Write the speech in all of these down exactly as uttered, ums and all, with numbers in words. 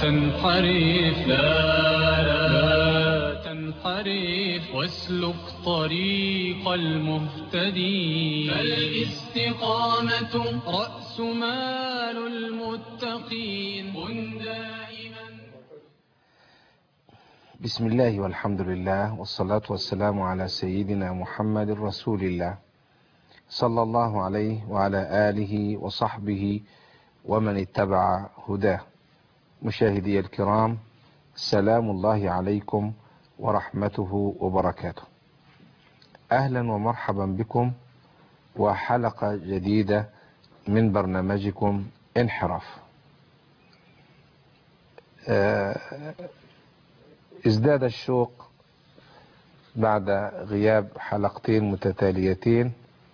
تنحرف لا لا تنحرف واسلك طريق المهتدين فالاستقامة رأس مال المتقين كن دائما. بسم الله والحمد لله والصلاة والسلام على سيدنا محمد رسول الله صلى الله عليه وعلى آله وصحبه ومن اتبع هداه. مشاهدي الكرام، سلام الله عليكم ورحمته وبركاته. أهلا ومرحبا بكم وحلقة جديدة من برنامجكم انحراف. ازداد الشوق بعد غياب حلقتين متتاليتين،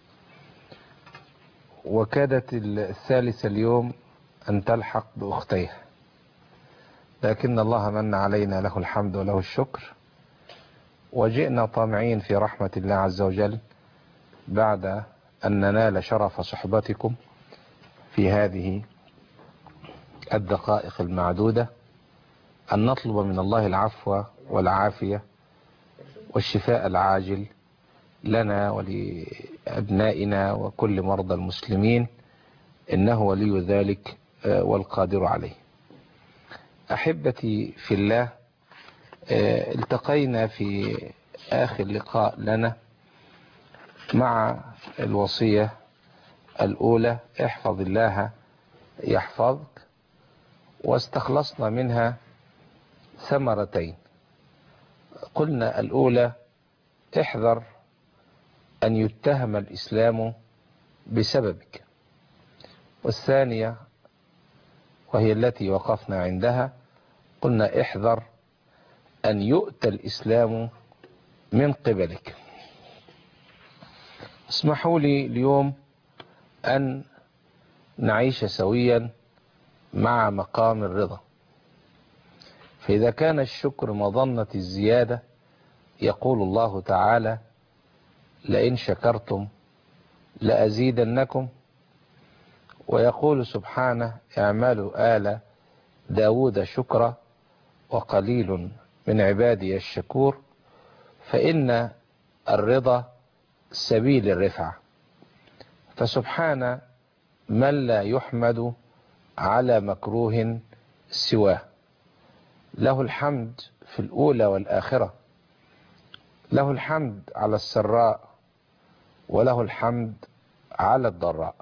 وكادت الثالثة اليوم أن تلحق بأختيها، لكن الله من علينا له الحمد وله الشكر، وجئنا طامعين في رحمة الله عز وجل بعد أن ننال شرف صحبتكم في هذه الدقائق المعدودة، أن نطلب من الله العفو والعافية والشفاء العاجل لنا ولأبنائنا وكل مرضى المسلمين، إنه ولي ذلك والقادر عليه. أحبتي في الله، التقينا في آخر لقاء لنا مع الوصية الأولى: احفظ الله يحفظك، واستخلصنا منها ثمرتين. قلنا الأولى: احذر أن يتهم الإسلام بسببك، والثانية وهي التي وقفنا عندها قلنا: احذر أن يؤتى الإسلام من قبلك. اسمحوا لي اليوم أن نعيش سويا مع مقام الرضا. فإذا كان الشكر مظنة الزيادة، يقول الله تعالى: لئن شكرتم لأزيدنكم. ويقول سبحانه: اعملوا آل داود شكرا وقليل من عبادي الشكور. فإن الرضا سبيل الرفعة، فسبحان من لا يحمد على مكروه سواه. له الحمد في الأولى والآخرة، له الحمد على السراء، وله الحمد على الضراء.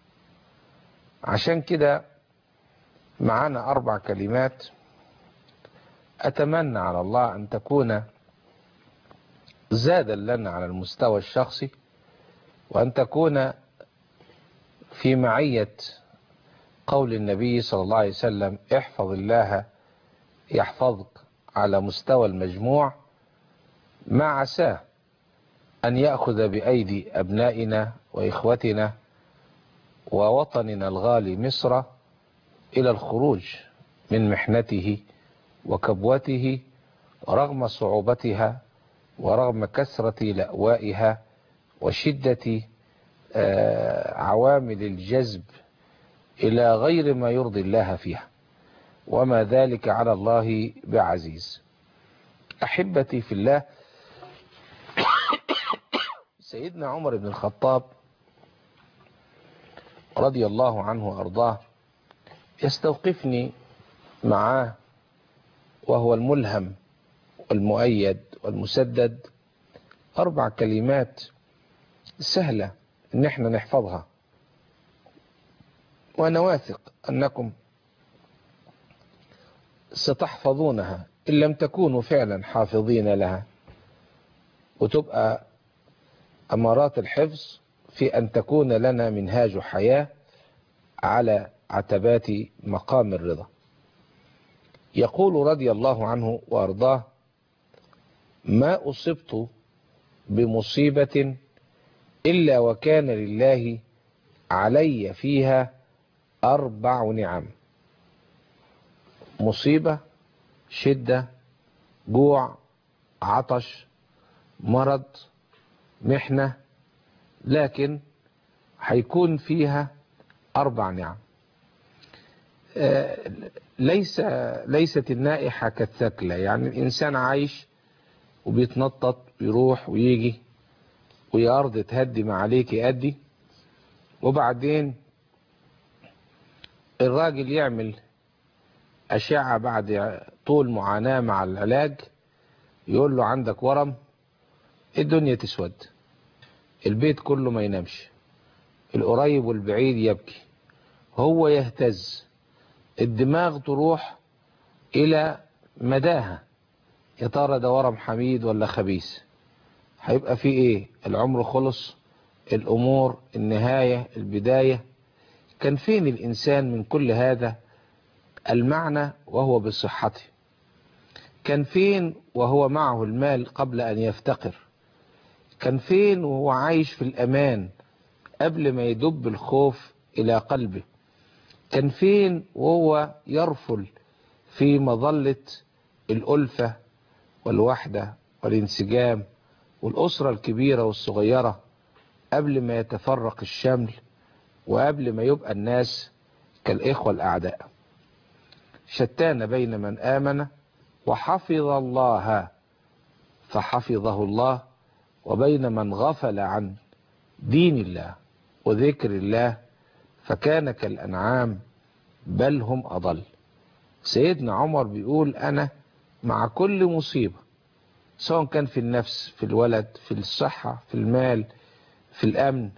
عشان كده معانا أربع كلمات أتمنى على الله أن تكون زادا لنا على المستوى الشخصي، وأن تكون في معية قول النبي صلى الله عليه وسلم: احفظ الله يحفظك، على مستوى المجموع، ما عساه أن يأخذ بأيدي أبنائنا وإخوتنا ووطننا الغالي مصر إلى الخروج من محنته وكبوته، رغم صعوبتها ورغم كثرة لأوائها وشدة عوامل الجذب إلى غير ما يرضي الله فيها، وما ذلك على الله بعزيز. أحبتي في الله، سيدنا عمر بن الخطاب رضي الله عنه وأرضاه يستوقفني معاه، وهو الملهم والمؤيد والمسدد، أربع كلمات سهلة إن احنا نحفظها، وأنا واثق أنكم ستحفظونها إن لم تكونوا فعلا حافظين لها، وتبقى أمارات الحفظ في أن تكون لنا منهاج حياة على عتبات مقام الرضا. يقول رضي الله عنه وأرضاه: ما أصبت بمصيبة إلا وكان لله علي فيها أربع نعم. مصيبة، شدة، جوع، عطش، مرض، محنة، لكن هيكون فيها أربع نعم. ليس ليست النائحة كالثكلى، يعني الإنسان عايش وبيتنطط ويروح ويجي، ويا أرض تهدي ما عليك يأدي، وبعدين الراجل يعمل أشعة بعد طول معاناة مع العلاج، يقول له عندك ورم، الدنيا تسود، البيت كله ما ينامش، القريب والبعيد يبكي، هو يهتز، الدماغ تروح إلى مداها، يا ترى ده ورم حميد ولا خبيث، هيبقى فيه إيه، العمر خلص، الأمور، النهاية، البداية. كان فين الإنسان من كل هذا المعنى وهو بصحته؟ كان فين وهو معه المال قبل أن يفتقر؟ كان فين وهو عايش في الأمان قبل ما يدب الخوف إلى قلبه؟ كان فين وهو يرفل في مظلة الألفة والوحدة والانسجام والأسرة الكبيرة والصغيرة قبل ما يتفرق الشمل وقبل ما يبقى الناس كالإخوة الأعداء؟ شتان بين من آمن وحفظ الله فحفظه الله، وبين من غفل عن دين الله وذكر الله فكان كالأنعام بل هم أضل. سيدنا عمر بيقول أنا مع كل مصيبة، سواء كان في النفس، في الولد، في الصحة، في المال، في الأمن،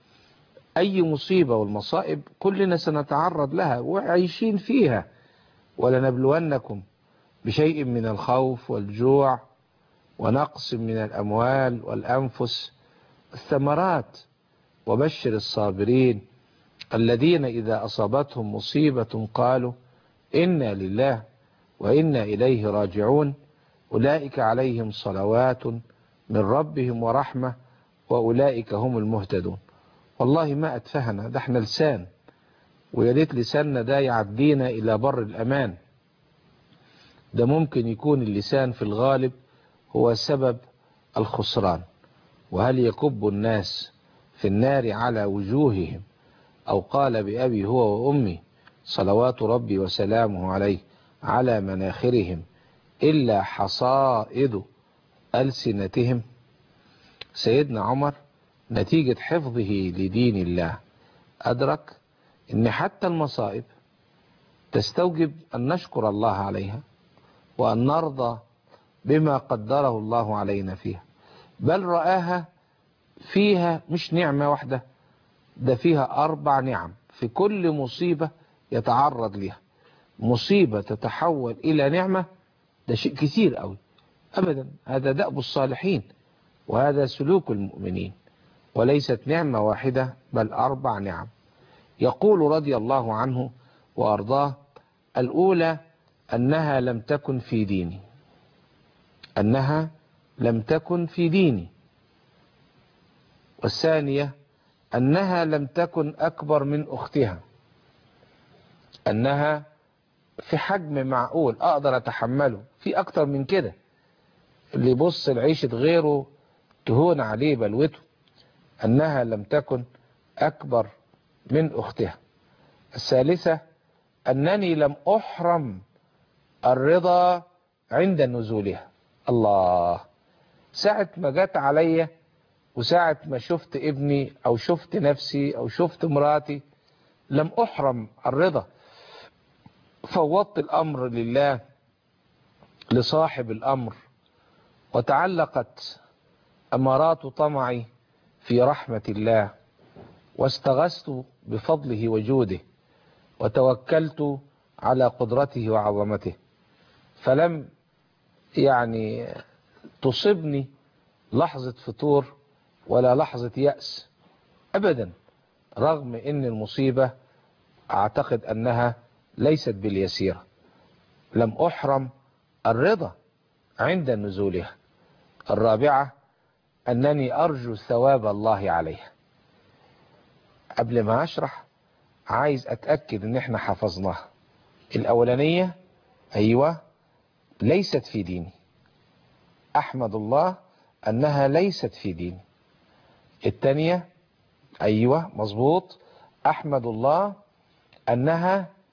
أي مصيبة والمصائب كلنا سنتعرض لها وعايشين فيها، ولنبلونكم بشيء من الخوف والجوع ونقص من الأموال والأنفس الثمرات، وبشر الصابرين الذين إذا أصابتهم مصيبة قالوا إنا لله وإنا إليه راجعون أولئك عليهم صلوات من ربهم ورحمة وأولئك هم المهتدون. والله ما أتفهنا، ده احنا لسان، ويا ريت لساننا ده يعدينا إلى بر الأمان. ده ممكن يكون اللسان في الغالب هو سبب الخسران. وهل يكب الناس في النار على وجوههم، أو قال بأبي هو وأمي صلوات ربي وسلامه عليه على مناخرهم إلا حصائد ألسنتهم؟ سيدنا عمر نتيجة حفظه لدين الله أدرك أن حتى المصائب تستوجب أن نشكر الله عليها وأن نرضى بما قدره الله علينا فيها، بل رآها فيها مش نعمة واحدة، ده فيها أربع نعم. في كل مصيبة يتعرض لها مصيبة تتحول إلى نعمة، ده شيء كثير قوي. أبدا، هذا دأب الصالحين وهذا سلوك المؤمنين، وليست نعمة واحدة بل أربع نعم. يقول رضي الله عنه وأرضاه: الأولى أنها لم تكن في ديني، أنها لم تكن في ديني. والثانية أنها لم تكن أكبر من أختها، أنها في حجم معقول أقدر أتحمله، في أكتر من كده اللي يبص لعيشة غيره تهون عليه بلوته. أنها لم تكن أكبر من أختها. الثالثة أنني لم أحرم الرضا عند نزولها. الله، ساعة ما جت عليا وساعة ما شفت ابني أو شفت نفسي أو شفت مراتي لم أحرم الرضا، فوضت الأمر لله لصاحب الأمر، وتعلقت أمارات طمعي في رحمة الله، واستغثت بفضله وجوده، وتوكلت على قدرته وعظمته، فلم يعني تصبني لحظة فتور ولا لحظة يأس أبدا، رغم أن المصيبة أعتقد أنها ليست باليسيرة. لم أحرم الرضا عند نزولها. الرابعة أنني أرجو ثواب الله عليها. قبل ما أشرح عايز أتأكد أن احنا حفظناها. الأولانية أيوة ليست في ديني، أحمد الله أنها ليست في ديني. الثانية أيوة مظبوط، أحمد الله أنها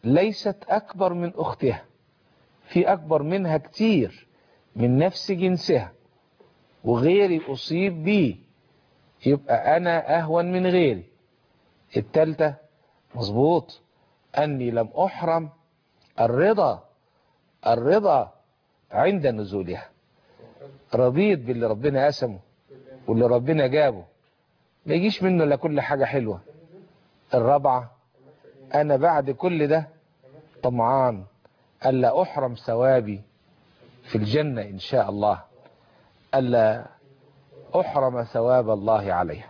ليست أكبر من أختها، في أكبر منها كتير من نفس جنسها وغيري أصيب بيه، يبقى أنا أهون من غيري. التالتة مظبوط، أني لم أحرم الرضا الرضا عند نزولها، رضيت باللي ربنا قسمه واللي ربنا جابه، ما يجيش منه إلا كل حاجة حلوة. الرابعة، أنا بعد كل ده طمعان ألا أحرم ثوابي في الجنة إن شاء الله، ألا أحرم ثواب الله عليها.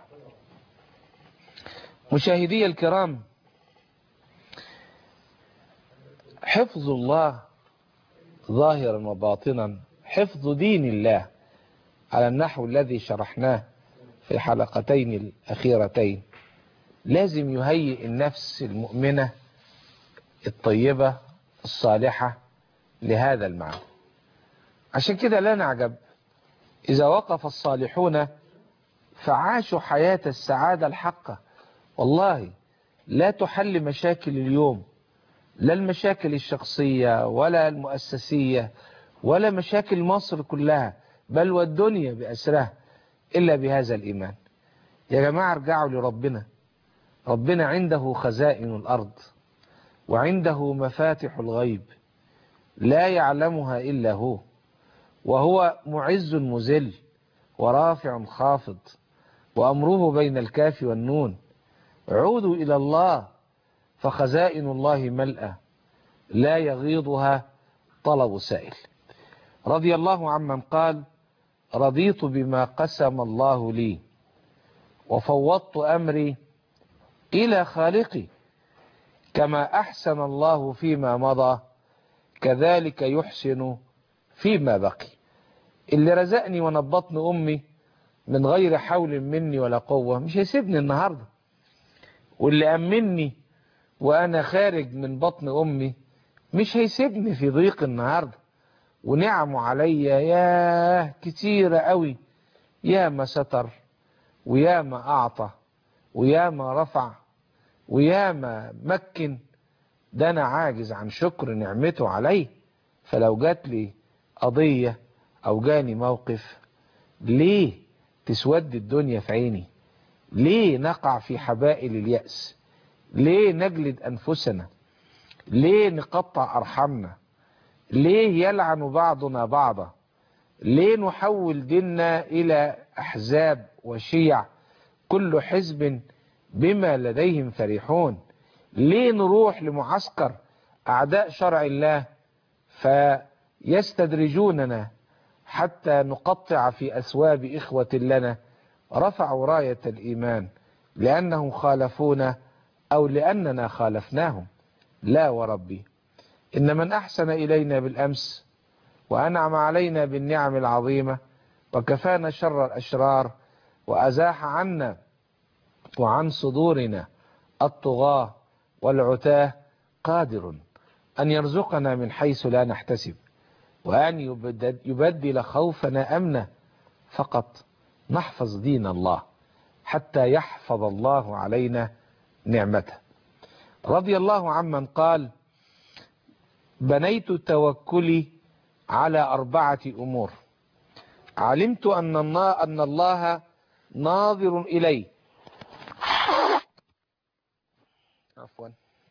مشاهدي الكرام، حفظ الله ظاهرا وباطنا، حفظ دين الله على النحو الذي شرحناه في الحلقتين الأخيرتين، لازم يهيئ النفس المؤمنة الطيبة الصالحة لهذا المعنى. عشان كده لا نعجب إذا وقف الصالحون فعاشوا حياة السعادة الحقة. والله لا تحل مشاكل اليوم، لا المشاكل الشخصية ولا المؤسسية ولا مشاكل مصر كلها بل والدنيا بأسرها إلا بهذا الإيمان. يا جماعة ارجعوا لربنا، ربنا عنده خزائن الأرض وعنده مفاتح الغيب لا يعلمها إلا هو، وهو معز مذل ورافع خافض، وأمره بين الكاف والنون. عودوا إلى الله فخزائن الله ملأة لا يغيضها طلب سائل. رضي الله عمن قال: رضيت بما قسم الله لي وفوضت أمري إلى خالقي، كما أحسن الله فيما مضى كذلك يحسن فيما بقي. اللي رزقني وانا ببطن أمي من غير حول مني ولا قوة مش هيسيبني النهاردة، واللي أمني وأنا خارج من بطن أمي مش هيسيبني في ضيق النهاردة. ونعمه عليا ياه كتيرة قوي، يا ما ستر ويا ما أعطى ويا ما رفع ويا ما مكن، ده أنا عاجز عن شكر نعمته علي. فلو جات لي قضية أو جاني موقف، ليه تسود الدنيا في عيني؟ ليه نقع في حبائل اليأس؟ ليه نجلد أنفسنا؟ ليه نقطع أرحامنا؟ ليه يلعن بعضنا بعضا؟ ليه نحول ديننا إلى أحزاب وشيع كل حزب بما لديهم فرحون؟ ليه نروح لمعسكر أعداء شرع الله فيستدرجوننا حتى نقطع في أثواب إخوة لنا رفعوا راية الإيمان لأنهم خالفونا أو لأننا خالفناهم؟ لا وربي، إن من أحسن إلينا بالأمس وأنعم علينا بالنعم العظيمة وكفانا شر الأشرار وأزاح عنا وعن صدورنا الطغاة والعتاه قادر أن يرزقنا من حيث لا نحتسب، وأن يبدل خوفنا أمنا. فقط نحفظ دين الله حتى يحفظ الله علينا نعمته. رضي الله عمن قال: بنيت توكلي على أربعة أمور، علمت أن الله ناظر إلي عفوا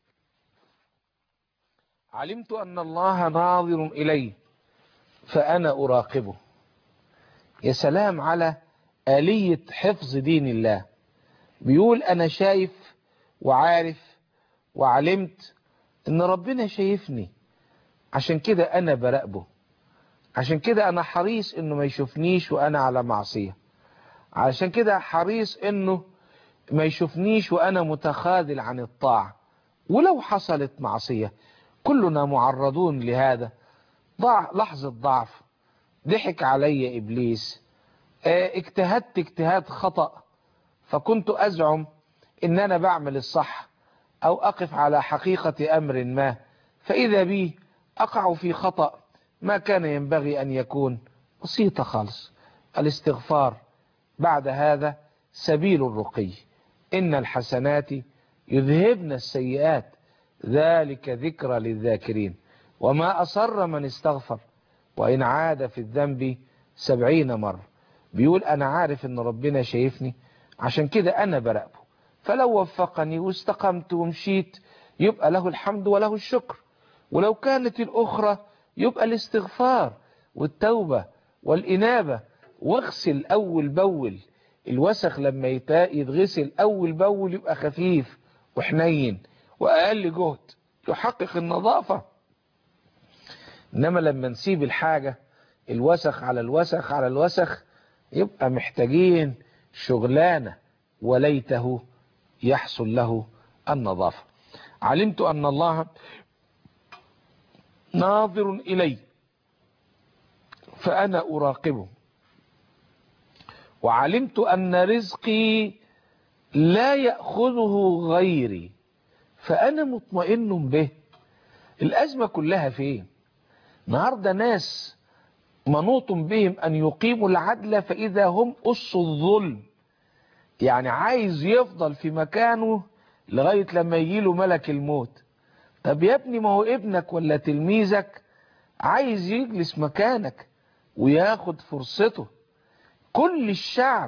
علمت أن الله ناظر إلي فأنا أراقبه. يا سلام على آلية حفظ دين الله. بيقول أنا شايف وعارف وعلمت إن ربنا شايفني، عشان كده أنا براقبه، عشان كده أنا حريص إنه ما يشوفنيش وأنا على معصية، عشان كده حريص إنه ما يشوفنيش وأنا متخاذل عن الطاعة. ولو حصلت معصية كلنا معرضون لهذا، ضع لحظة ضعف، ضحك علي إبليس، اجتهدت اجتهاد خطأ فكنت أزعم إن أنا بعمل الصح أو أقف على حقيقة أمر ما، فإذا بي أقع في خطأ ما كان ينبغي أن يكون. بسيطة خالص، الاستغفار بعد هذا سبيل الرقي. إن الحسنات يذهبن السيئات ذلك ذكرى للذاكرين. وما أصر من استغفر وإن عاد في الذنب سبعين مرة. بيقول أنا عارف إن ربنا شايفني، عشان كده أنا براقبه، فلو وفقني واستقمت ومشيت يبقى له الحمد وله الشكر، ولو كانت الأخرى يبقى الاستغفار والتوبة والإنابة. واغسل أول بول، الوسخ لما يتغسل أول بول يبقى خفيف وحنين وأقل جهد يحقق النظافة. إنما لما نسيب الحاجة الوسخ على الوسخ على الوسخ يبقى محتاجين شغلانة، وليته يحصل له النظافة. علمت أن الله ناظر إلي فأنا أراقبه، وعلمت أن رزقي لا يأخذه غيري فأنا مطمئن به. الأزمة كلها فين؟ النهارده ناس منوط بهم أن يقيموا العدل فإذا هم أس الظلم، يعني عايز يفضل في مكانه لغاية لما يجيله ملك الموت. طب يا ابني ما هو ابنك ولا تلميذك عايز يجلس مكانك وياخد فرصته. كل الشعب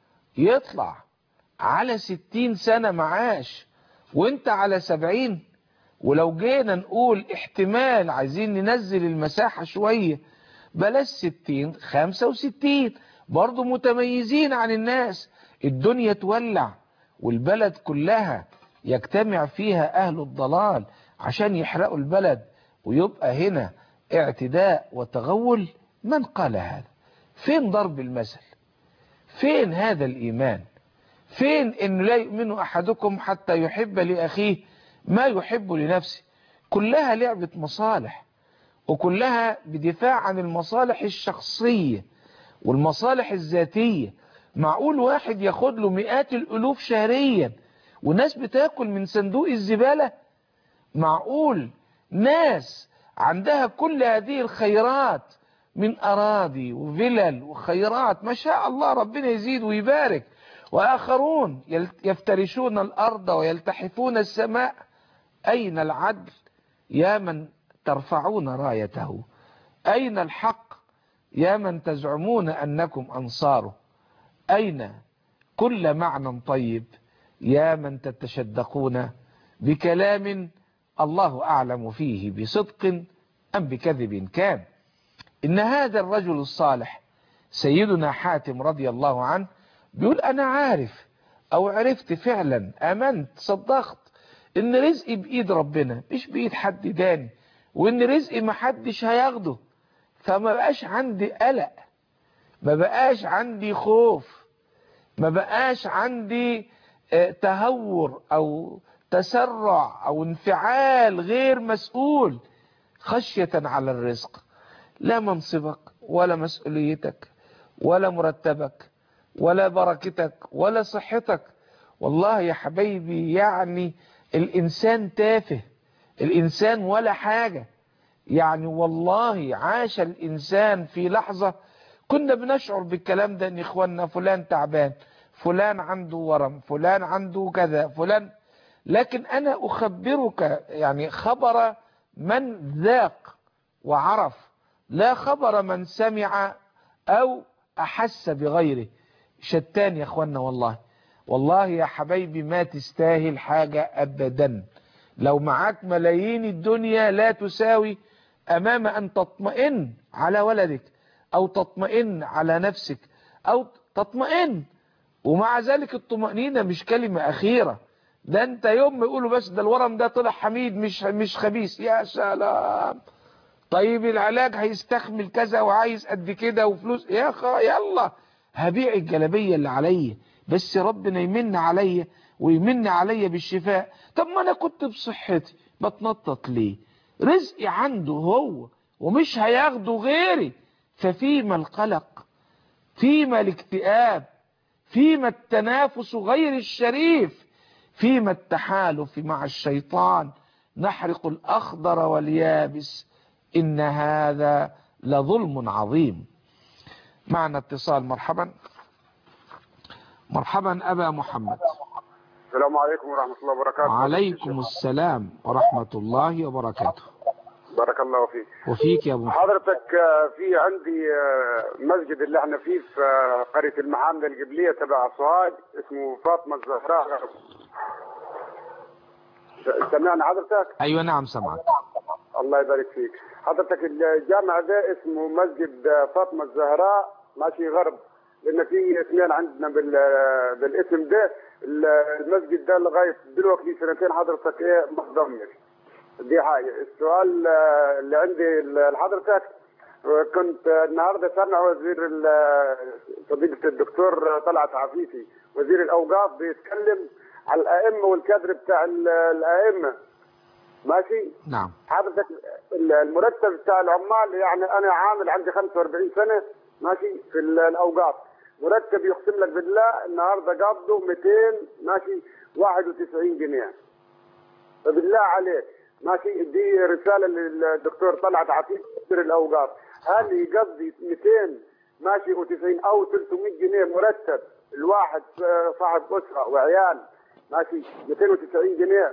يطلع على ستين سنة معاش وانت على سبعين، ولو جينا نقول احتمال عايزين ننزل المساحة شوية بلاش ستين خمسة وستين، برضو متميزين عن الناس. الدنيا تولع والبلد كلها يجتمع فيها أهل الضلال عشان يحرقوا البلد، ويبقى هنا اعتداء وتغول. من قال هذا؟ فين ضرب المثل؟ فين هذا الإيمان؟ فين إن لا يؤمن أحدكم حتى يحب لأخيه ما يحب لنفسه؟ كلها لعبة مصالح، وكلها بدفاع عن المصالح الشخصية والمصالح الذاتية. معقول واحد ياخد له مئات الألوف شهريا وناس بتاكل من صندوق الزبالة؟ معقول ناس عندها كل هذه الخيرات من أراضي وفلل وخيرات ما شاء الله ربنا يزيد ويبارك، وآخرون يفترشون الأرض ويلتحفون السماء؟ أين العدل يا من ترفعون رايته؟ أين الحق يا من تزعمون أنكم أنصاره؟ أين كل معنى طيب يا من تتشدقون بكلام الله أعلم فيه بصدق أم بكذب كان؟ إن هذا الرجل الصالح سيدنا حاتم رضي الله عنه بيقول أنا عارف أو عرفت فعلا، آمنت صدقت إن رزقي بإيد ربنا مش بإيد حد تاني، وإن رزقي محدش هياخده، فما بقاش عندي قلق، ما بقاش عندي خوف، ما بقاش عندي تهور أو تسرع أو انفعال غير مسؤول خشية على الرزق. لا منصبك ولا مسؤوليتك ولا مرتبك ولا بركتك ولا صحتك. والله يا حبايبي يعني الإنسان تافه، الإنسان ولا حاجة. يعني والله عاش الإنسان في لحظة كنا بنشعر بالكلام ده، ان اخواننا فلان تعبان، فلان عنده ورم، فلان عنده كذا، فلان. لكن انا اخبرك يعني خبر من ذاق وعرف، لا خبر من سمع او احس بغيره. شتان يا اخواننا والله. والله يا حبايبي ما تستاهل حاجة ابدا. لو معاك ملايين الدنيا لا تساوي امام ان تطمئن على ولدك او تطمئن على نفسك او تطمئن. ومع ذلك الطمأنينة مش كلمة اخيرة، ده انت يوم ما يقولوا بس ده الورم ده طلع حميد مش مش خبيث، يا سلام. طيب العلاج هيستخمل كذا وعايز قد كده وفلوس، يا اخي يلا هبيع الجلابية اللي عليا بس ربنا يمن عليا ويمن عليا بالشفاء. طب ما انا كنت بصحتي بتنطط ليه؟ رزقي عنده هو ومش هياخده غيري، ففيما القلق، فيما الاكتئاب، فيما التنافس غير الشريف، فيما التحالف مع الشيطان، نحرق الأخضر واليابس، إن هذا لظلم عظيم. معنا اتصال. مرحبا. مرحبا أبا محمد. السلام عليكم ورحمة الله وبركاته. وعليكم السلام ورحمة الله وبركاته. بارك الله فيك. وفيك يا ابو حضرتك في عندي مسجد اللي احنا فيه في قرية المحامدة القبلية تبع سوهاج اسمه فاطمة الزهراء. سمعنا حضرتك؟ ايوه نعم سمعت. الله يبارك فيك. حضرتك الجامع ده اسمه مسجد فاطمة الزهراء ماشي غرب، لان في اثنين عندنا بالاسم ده. المسجد ده لغايه دلوقتي سنتين حضرتك ايه متدمر. دي حاجه. السؤال اللي عندي لحضرتك، كنت النهارده سامع وزير فضيله الدكتور طلعت عفيفي وزير الاوقاف بيتكلم على الائمه والكادر بتاع الائمه. ماشي؟ نعم. حضرتك المرتب بتاع العمال، يعني انا عامل عندي خمسة وأربعين سنه ماشي في الاوقاف، مرتب يقسم لك بالله النهارده قابضه مئتين ماشي واحد وتسعين جنيه. فبالله عليك ماشي، دي رساله للدكتور طلعت عفيف وزير الاوقاف، هل يقضي مئتين ماشي وتسعين او ثلاثمئة جنيه مرتب الواحد صاحب اسره وعيال ماشي مئتين وتسعين جنيه؟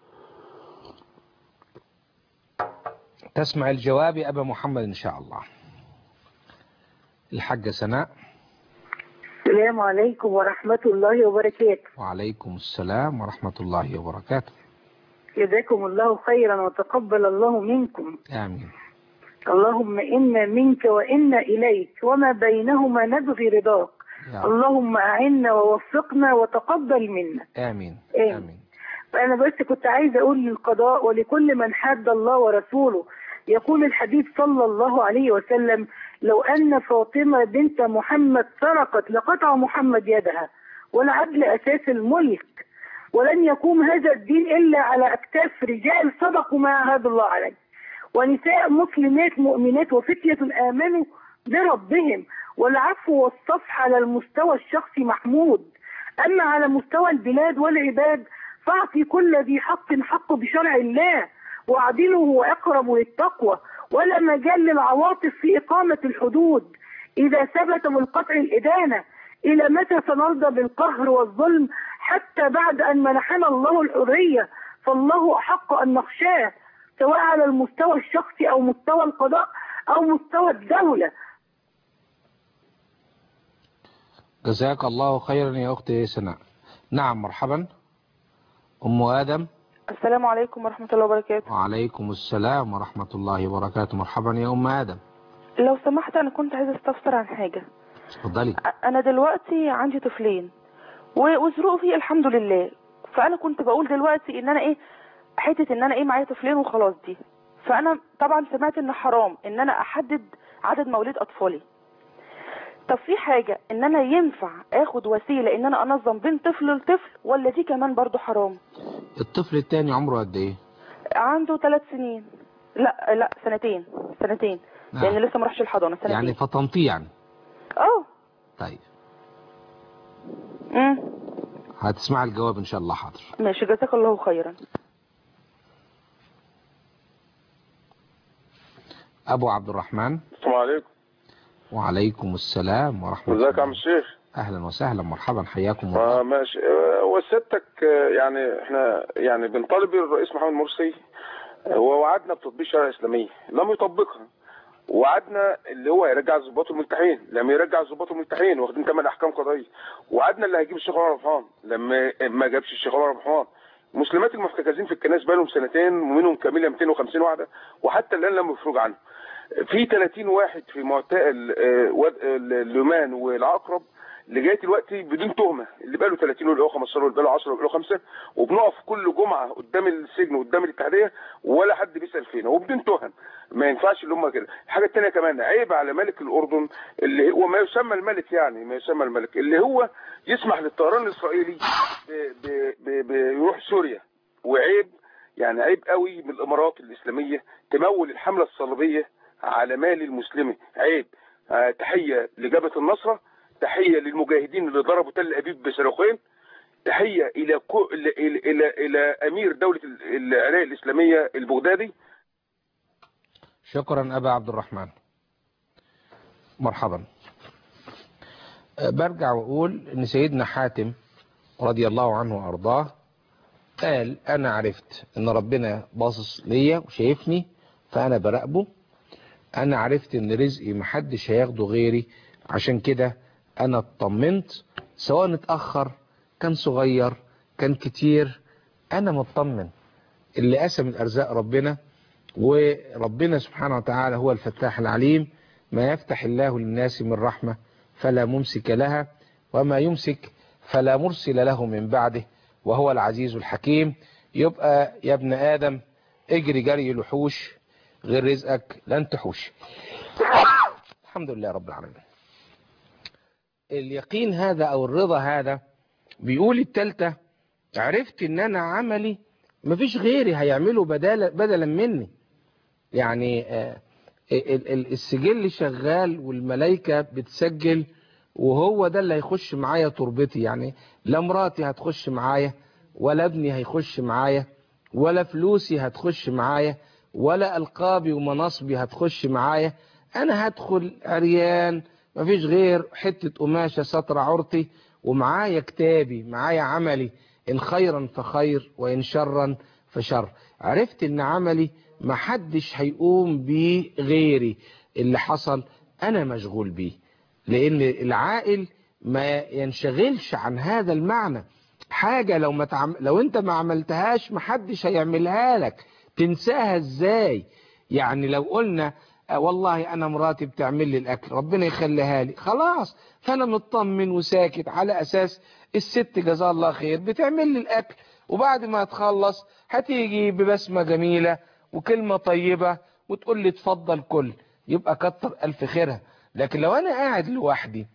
تسمع الجواب يا أبا محمد إن شاء الله. الحاجة سناء. السلام عليكم ورحمة الله وبركاته. وعليكم السلام ورحمة الله وبركاته. جزاكم الله خيرا وتقبل الله منكم. آمين. اللهم إنا منك وإنا إليك وما بينهما نبغي رضاك. اللهم أعنا ووفقنا وتقبل منا. آمين. آمين. آمين. فأنا بس كنت عايزة أقول للقضاء ولكل من حاد الله ورسوله، يقول الحديث صلى الله عليه وسلم: لو أن فاطمة بنت محمد سرقت لقطع محمد يدها، ولعدل أساس الملك، ولن يقوم هذا الدين إلا على أكتاف رجال صدقوا ما عهد الله عليه، ونساء مسلمات مؤمنات وفتية آمنوا بربهم. والعفو والصفح على المستوى الشخصي محمود، أما على مستوى البلاد والعباد فاعطي كل ذي حق حقه بشرع الله، واعدله هو أقرب للتقوى، ولا مجال للعواطف في إقامة الحدود إذا ثبت من قطع الإدانة. إلى متى سنرضى بالقهر والظلم حتى بعد أن منحنا الله الحرية؟ فالله أحق أن نخشاه، سواء على المستوى الشخصي أو مستوى القضاء أو مستوى الدولة. جزاك الله خيرا يا أختي سناء. نعم مرحبا. أم آدم. السلام عليكم ورحمة الله وبركاته. وعليكم السلام ورحمة الله وبركاته. مرحبا يا أم آدم. لو سمحت أنا كنت عايزة استفسر عن حاجة. اتفضلي. أنا دلوقتي عندي طفلين وظروفي الحمد لله، فأنا كنت بقول دلوقتي إن أنا إيه حتة إن أنا إيه معايا طفلين وخلاص دي، فأنا طبعا سمعت إن حرام إن أنا أحدد عدد مواليد أطفالي. طب في حاجة إن أنا ينفع آخد وسيلة إن أنا أنظم بين طفل لطفل، ولا دي كمان برضو حرام؟ الطفل التاني عمره قد إيه؟ عنده ثلاث سنين. لا لا سنتين سنتين نعم. لأن لسه ما راحش الحضانة. سنتين يعني فطنتيه يعني. اه طيب امم هتسمع الجواب ان شاء الله. حاضر ماشي جزاك الله خيرا. ابو عبد الرحمن. السلام عليكم. وعليكم السلام ورحمه الله. ازيك يا عم الشيخ؟ اهلا وسهلا مرحبا حياكم الله. اه ماشي. وسيادتك يعني احنا يعني بنطالب الرئيس محمد مرسي ووعدنا بتطبيق الشريعه الاسلاميه، لم يطبقها. وعدنا اللي هو يرجع الضباط الملتحين، لم يرجع الضباط الملتحين واخدين ثمان احكام قضائيه. وعدنا اللي هيجيب الشيخ عمر ربحان، لما ما جابش الشيخ عمر ربحان. مسلمات المحتجزين في الكنائس بقى لهم سنتين ومنهم كامله مئتين وخمسين واحده وحتى الان لم يفرج عنه. في ثلاثين واحد في معتقل الليمان والعقرب لغايه دلوقتي بدون تهمه، اللي بقى له ثلاثين واللي بقى له خمستاشر واللي بقى له عشرة واللي بقى له خمسة، وبنقف كل جمعه قدام السجن وقدام الاتحاديه ولا حد بيسال فينا وبدون تهم. ما ينفعش اللي هم كده. الحاجه الثانيه كمان عيب على ملك الاردن اللي هو ما يسمى الملك، يعني ما يسمى الملك اللي هو يسمح للطيران الاسرائيلي بيروح سوريا. وعيب يعني عيب قوي من الامارات الاسلاميه تمول الحمله الصليبيه على مال المسلمين. عيب. آه تحيه لجبهه النصره، تحيه للمجاهدين اللي ضربوا تل ابيب بصاروخين، تحيه الى كو... الى الى الى, إلى امير دوله العراق الاسلاميه البغدادي. شكرا ابا عبد الرحمن. مرحبا. برجع واقول ان سيدنا حاتم رضي الله عنه وأرضاه قال أنا عرفت إن ربنا باصص ليا وشايفني فأنا براقبه. أنا عرفت إن رزقي محدش هياخده غيري، عشان كده أنا اطمنت، سواء اتأخر كان صغير كان كتير أنا مطمن. اللي قسم الأرزاق ربنا، وربنا سبحانه وتعالى هو الفتاح العليم. ما يفتح الله للناس من رحمة فلا ممسك لها، وما يمسك فلا مرسل له من بعده، وهو العزيز الحكيم. يبقى يا ابن آدم اجري جري لحوش، غير رزقك لن تحوش. الحمد لله رب العالمين. اليقين هذا او الرضا هذا بيقول التالتة، عرفت ان انا عملي مفيش غيري هيعمله بدلا بدلا مني. يعني آه السجل شغال والملائكة بتسجل، وهو ده اللي هيخش معايا تربتي. يعني لا مراتي هتخش معايا، ولا ابني هيخش معايا، ولا فلوسي هتخش معايا، ولا ألقابي ومناصبي هتخش معايا. أنا هدخل عريان مفيش غير حتة قماشة سطر عورتي، ومعايا كتابي، معايا عملي، إن خيرا فخير وإن شرا فشر. عرفت إن عملي محدش هيقوم بيه غيري، اللي حصل أنا مشغول بيه. لأن العاقل ما ينشغلش عن هذا المعنى. حاجة لو ما تعم... لو انت ما عملتهاش محدش هيعملها لك، تنساها ازاي؟ يعني لو قلنا والله انا مراتي بتعمل لي الاكل ربنا يخليها لي، خلاص فانا مطمن وساكت على اساس الست جزاها الله خير بتعمل لي الاكل، وبعد ما تخلص هتيجي ببسمة جميلة وكلمة طيبة وتقول لي اتفضل كل، يبقى كتر الف خيرها. لكن لو انا قاعد لوحدي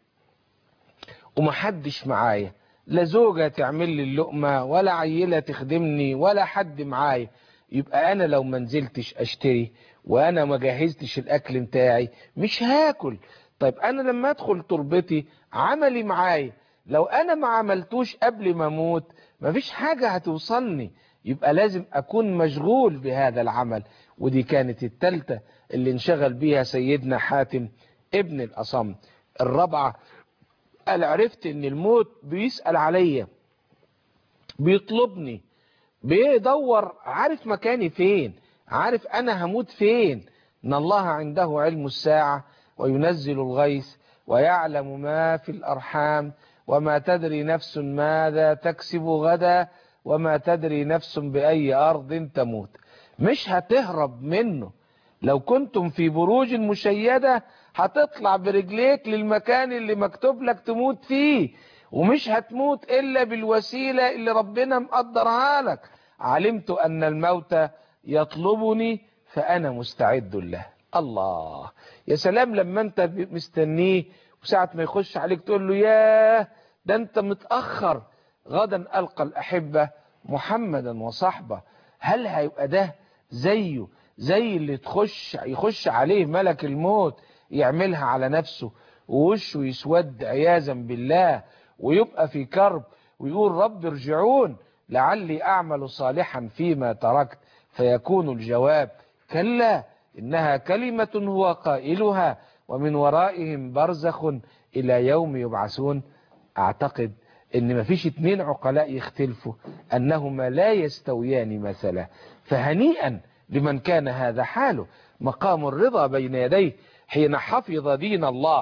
ومحدش معايا، لا زوجة تعمل لي اللقمة ولا عيلة تخدمني ولا حد معايا، يبقى انا لو ما نزلتش اشتري وانا ما جهزتش الاكل بتاعي مش هاكل. طيب انا لما ادخل تربتي عملي معايا، لو انا ما عملتوش قبل ما اموت مفيش حاجة هتوصلني، يبقى لازم اكون مشغول بهذا العمل. ودي كانت التالتة اللي انشغل بيها سيدنا حاتم ابن الأصم. الرابعة قال عرفت ان الموت بيسأل عليا، بيطلبني، بيدور، عارف مكاني فين، عارف انا هموت فين. ان الله عنده علم الساعة وينزل الغيث ويعلم ما في الارحام وما تدري نفس ماذا تكسب غدا وما تدري نفس بأي ارض تموت. مش هتهرب منه. لو كنتم في بروج مشيدة هتطلع برجليك للمكان اللي مكتوب لك تموت فيه، ومش هتموت إلا بالوسيلة اللي ربنا مقدرها لك. علمت أن الموت يطلبني فأنا مستعد له. الله يا سلام لما انت مستنيه وساعة ما يخش عليك تقول له ياه ده انت متأخر، غدا ألقى الأحبة محمدا وصحبه. هل هيبقى ده زيه زي اللي تخش يخش عليه ملك الموت يعملها على نفسه ووشه يسود عياذا بالله ويبقى في كرب ويقول رب ارجعون لعلي أعمل صالحا فيما تركت؟ فيكون الجواب كلا إنها كلمة هو قائلها ومن ورائهم برزخ إلى يوم يبعثون. أعتقد إن مفيش اتنين عقلاء يختلفوا أنهما لا يستويان مثلا. فهنيئا لمن كان هذا حاله، مقام الرضا بين يديه حين حفظ دين الله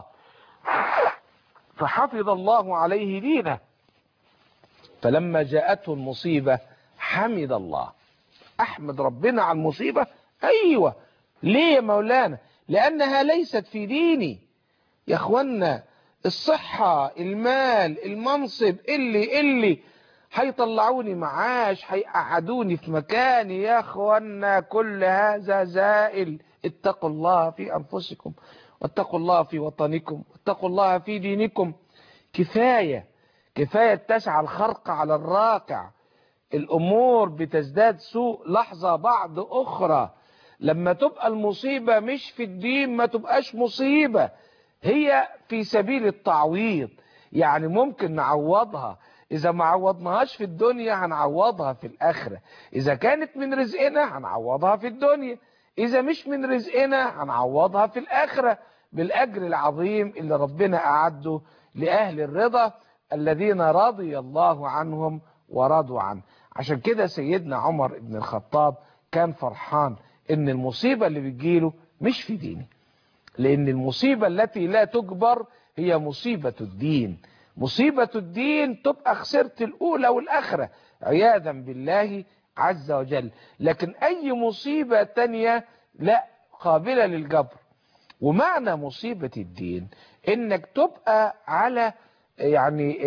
فحفظ الله عليه دينه، فلما جاءته المصيبة حمد الله. أحمد ربنا على المصيبة؟ أيوة. ليه يا مولانا؟ لأنها ليست في ديني. يا أخوانا الصحة، المال، المنصب اللي اللي هيطلعوني معاش، هيقعدوني في مكاني، يا أخوانا كل هذا زائل. اتقوا الله في أنفسكم واتقوا الله في وطنكم واتقوا الله في دينكم. كفاية كفاية تسعى الخرق على الراقع. الأمور بتزداد سوء لحظة بعد أخرى. لما تبقى المصيبة مش في الدين ما تبقاش مصيبة، هي في سبيل التعويض. يعني ممكن نعوضها، إذا ما عوضناهاش في الدنيا هنعوضها في الآخرة. إذا كانت من رزقنا هنعوضها في الدنيا، إذا مش من رزقنا هنعوضها في الآخرة بالأجر العظيم اللي ربنا أعده لأهل الرضا. الذين رضي الله عنهم ورضوا عنه. عشان كده سيدنا عمر بن الخطاب كان فرحان ان المصيبة اللي بتجيله مش في دينه، لان المصيبة التي لا تجبر هي مصيبة الدين. مصيبة الدين تبقى خسرت الاولى والاخرة عياذا بالله عز وجل، لكن اي مصيبة تانية لا قابلة للجبر. ومعنى مصيبة الدين انك تبقى على يعني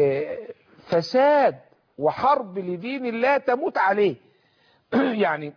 فساد وحرب لدين الله تموت عليه. يعني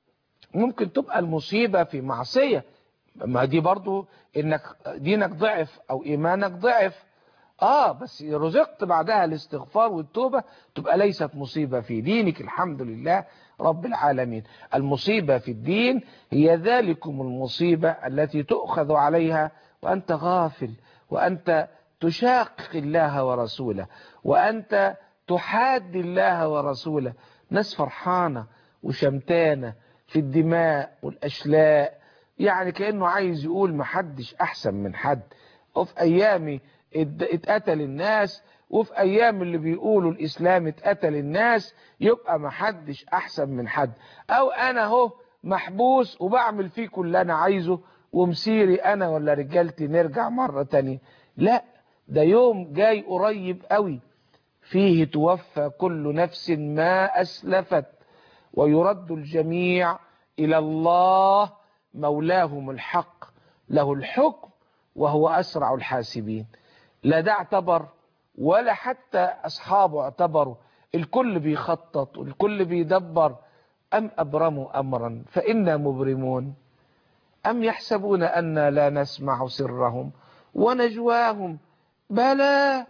ممكن تبقى المصيبة في معصية، ما دي برضو انك دينك ضعف او ايمانك ضعف، اه بس رزقت بعدها الاستغفار والتوبة تبقى ليست مصيبة في دينك، الحمد لله رب العالمين. المصيبة في الدين هي ذلكم المصيبة التي تؤخذ عليها وأنت غافل، وأنت تشاقق الله ورسوله، وأنت تحاد الله ورسوله. ناس فرحانة وشمتانة في الدماء والأشلاء، يعني كأنه عايز يقول محدش أحسن من حد. وفي أيامي اتقتل الناس، وفي ايام اللي بيقولوا الاسلام اتقتل الناس، يبقى محدش احسن من حد. او انا اهو محبوس وبعمل فيكم اللي انا عايزه ومسيري انا ولا رجالتي نرجع مرة تانية. لا، ده يوم جاي قريب قوي فيه توفى كل نفس ما اسلفت ويرد الجميع الى الله مولاهم الحق له الحكم وهو اسرع الحاسبين. لا ده اعتبر ولا حتى أصحابه اعتبروا، الكل بيخطط والكل بيدبر. أم أبرموا أمرا فإنا مبرمون، أم يحسبون أن لا نسمع سرهم ونجواهم، بلى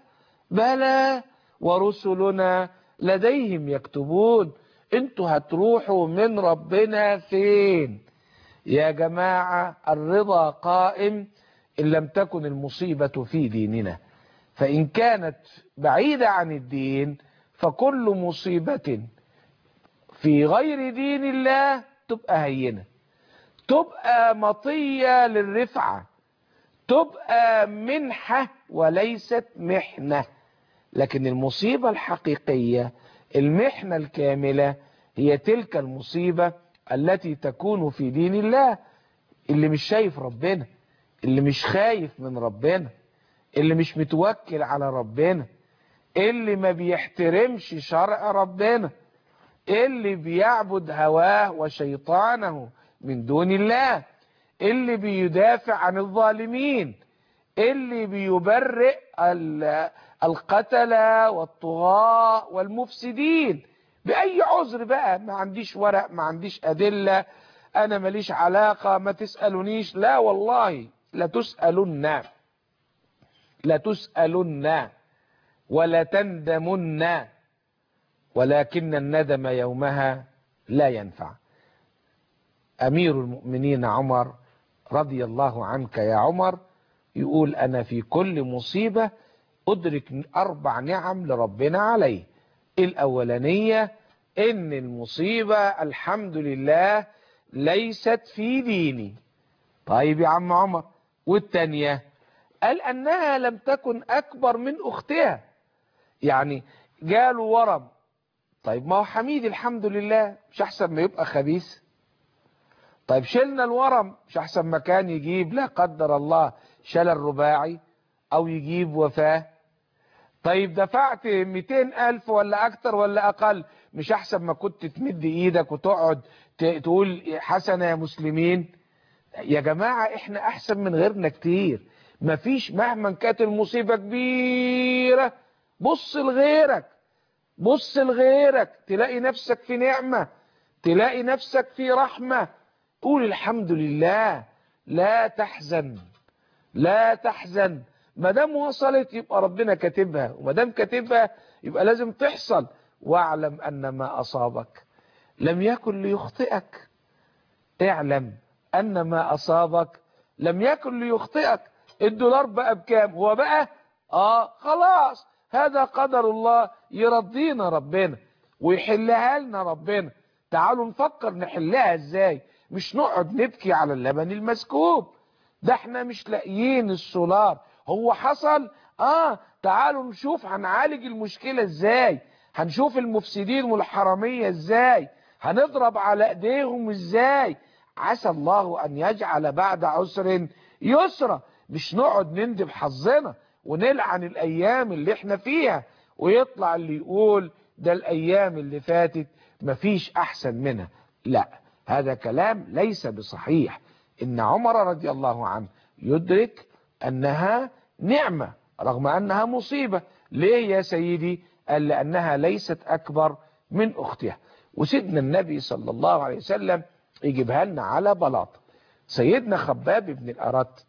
بلى ورسلنا لديهم يكتبون. انتوا هتروحوا من ربنا فين يا جماعة؟ الرضا قائم إن لم تكن المصيبة في ديننا، فإن كانت بعيدة عن الدين فكل مصيبة في غير دين الله تبقى هينة، تبقى مطية للرفعة، تبقى منحة وليست محنة. لكن المصيبة الحقيقية، المحنة الكاملة، هي تلك المصيبة التي تكون في دين الله. اللي مش شايف ربنا، اللي مش خايف من ربنا، اللي مش متوكل على ربنا، اللي ما بيحترمش شرع ربنا، اللي بيعبد هواه وشيطانه من دون الله، اللي بيدافع عن الظالمين، اللي بيبرئ القتلة والطغاة والمفسدين بأي عذر بقى. ما عنديش ورق، ما عنديش أدلة، أنا ماليش علاقة، ما تسألونيش. لا والله لا تسألن، لا تسألن ولا تندمن، ولكن الندم يومها لا ينفع. أمير المؤمنين عمر رضي الله عنك يا عمر يقول أنا في كل مصيبة أدرك أربع نعم لربنا عليه. الأولانية إن المصيبة الحمد لله ليست في ديني. طيب يا عم عمر، والتانية قال أنها لم تكن أكبر من أختها. يعني جاله ورم، طيب ما هو حميد الحمد لله، مش أحسن ما يبقى خبيث؟ طيب شلنا الورم، مش أحسن ما كان يجيب لا قدر الله شلل رباعي أو يجيب وفاة؟ طيب دفعت مئتين ألف ولا أكتر ولا أقل، مش أحسن ما كنت تمد إيدك وتقعد تقول حسنة يا مسلمين؟ يا جماعة إحنا أحسن من غيرنا كتير. مفيش مهما كانت المصيبة كبيرة، بص لغيرك، بص لغيرك تلاقي نفسك في نعمة، تلاقي نفسك في رحمة. قول الحمد لله، لا تحزن، لا تحزن. ما دام وصلت يبقى ربنا كاتبها، وما دام كاتبها يبقى لازم تحصل. واعلم أن ما أصابك لم يكن ليخطئك، اعلم أن ما أصابك لم يكن ليخطئك. الدولار بقى بكام؟ هو بقى آه خلاص هذا قدر الله، يرضينا ربنا ويحلها لنا ربنا. تعالوا نفكر نحلها ازاي، مش نقعد نبكي على اللبن المسكوب. ده احنا مش لاقيين السولار، هو حصل اه تعالوا نشوف هنعالج المشكلة ازاي، هنشوف المفسدين والحرامية ازاي، هنضرب على ايديهم ازاي. عسى الله ان يجعل بعد عسر يسرا. مش نقعد نندب حظنا ونلعن الايام اللي احنا فيها، ويطلع اللي يقول ده الايام اللي فاتت مفيش احسن منها. لا، هذا كلام ليس بصحيح. ان عمر رضي الله عنه يدرك انها نعمة رغم انها مصيبة. ليه يا سيدي؟ قال لانها ليست اكبر من اختها. وسيدنا النبي صلى الله عليه وسلم يجيبها لنا على بلاط. سيدنا خباب بن الأرت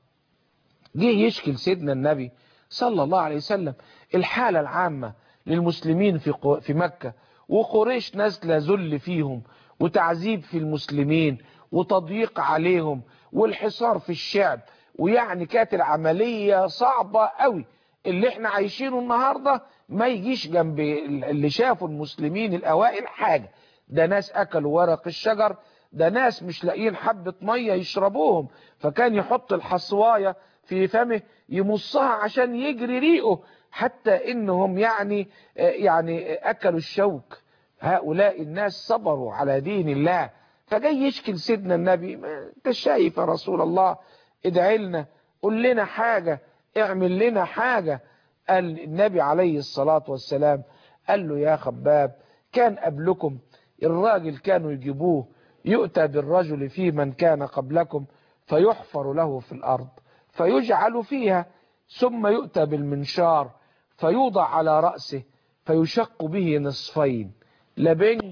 جه يشكي لسيدنا النبي صلى الله عليه وسلم الحالة العامة للمسلمين في في مكة، وقريش نازله ذل فيهم وتعذيب في المسلمين وتضييق عليهم والحصار في الشعب، ويعني كانت العملية صعبة قوي. اللي احنا عايشينه النهاردة ما يجيش جنب اللي شافوا المسلمين الأوائل حاجة. ده ناس أكلوا ورق الشجر، ده ناس مش لاقيين حبة مية يشربوهم، فكان يحط الحصواية في فمه يمصها عشان يجري ريقه، حتى انهم يعني يعني اكلوا الشوك. هؤلاء الناس صبروا على دين الله. فجاي يشكي لسيدنا النبي، انت شايف يا رسول الله، ادعي لنا، قول لنا حاجة، اعمل لنا حاجة. قال النبي عليه الصلاة والسلام قال له يا خباب، كان قبلكم الراجل كانوا يجيبوه يؤتى بالرجل في من كان قبلكم فيحفر له في الأرض فيجعل فيها، ثم يؤتى بالمنشار فيوضع على رأسه فيشق به نصفين، لا بنج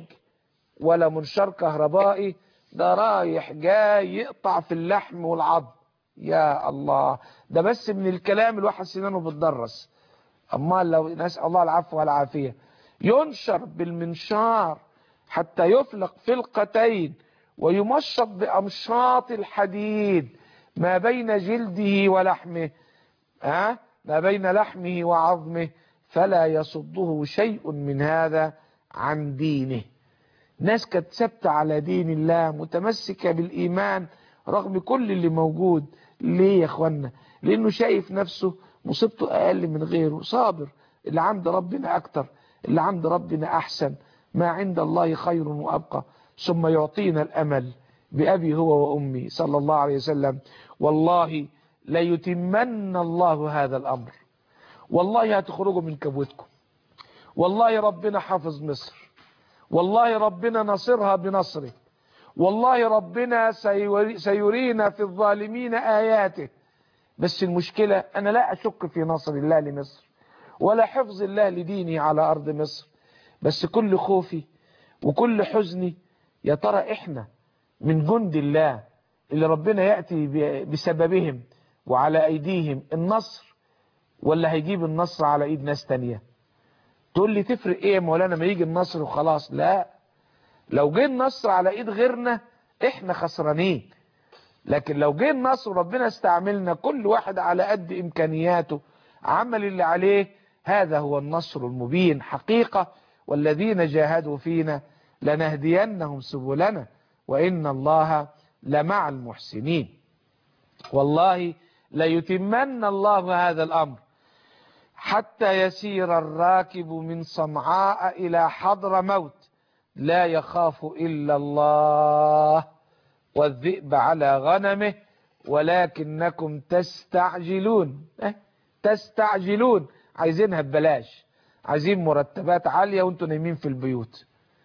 ولا منشار كهربائي، ده رايح جاي يقطع في اللحم والعظم. يا الله، ده بس من الكلام الواحد سنانه بتدرس. أما لو نسأل الله العفو والعافية، ينشر بالمنشار حتى يفلق فلقتين ويمشط بأمشاط الحديد ما بين جلده ولحمه، ها ما بين لحمه وعظمه، فلا يصده شيء من هذا عن دينه. ناس كانت ثابته على دين الله، متمسكة بالإيمان رغم كل اللي موجود. ليه يا اخوانا؟ لأنه شايف نفسه مصيبته أقل من غيره، صابر. اللي عند ربنا أكتر، اللي عند ربنا أحسن، ما عند الله خير وأبقى. ثم يعطينا الأمل بأبي هو وأمي صلى الله عليه وسلم، والله ليتمن الله هذا الأمر. والله هتخرجوا من كبوتكم، والله ربنا حافظ مصر، والله ربنا نصرها بنصره، والله ربنا سيرينا في الظالمين آياته. بس المشكلة أنا لا أشك في نصر الله لمصر ولا حفظ الله لديني على أرض مصر، بس كل خوفي وكل حزني يا ترى إحنا من جند الله اللي ربنا يأتي بسببهم وعلى أيديهم النصر، ولا هيجيب النصر على ايد ناس تانية؟ تقول لي تفرق ايه يا مولانا ما يجي النصر وخلاص؟ لا، لو جه النصر على ايد غيرنا احنا خسرانين، لكن لو جه النصر وربنا استعملنا كل واحد على قد امكانياته عمل اللي عليه، هذا هو النصر المبين حقيقة. والذين جاهدوا فينا لنهدينهم سبلنا وإن الله لمع المحسنين. والله ليتمن الله هذا الأمر حتى يسير الراكب من صنعاء إلى حضر موت لا يخاف إلا الله والذئب على غنمه ولكنكم تستعجلون. اه تستعجلون، عايزينها ببلاش، عايزين مرتبات عالية وانتوا نايمين في البيوت،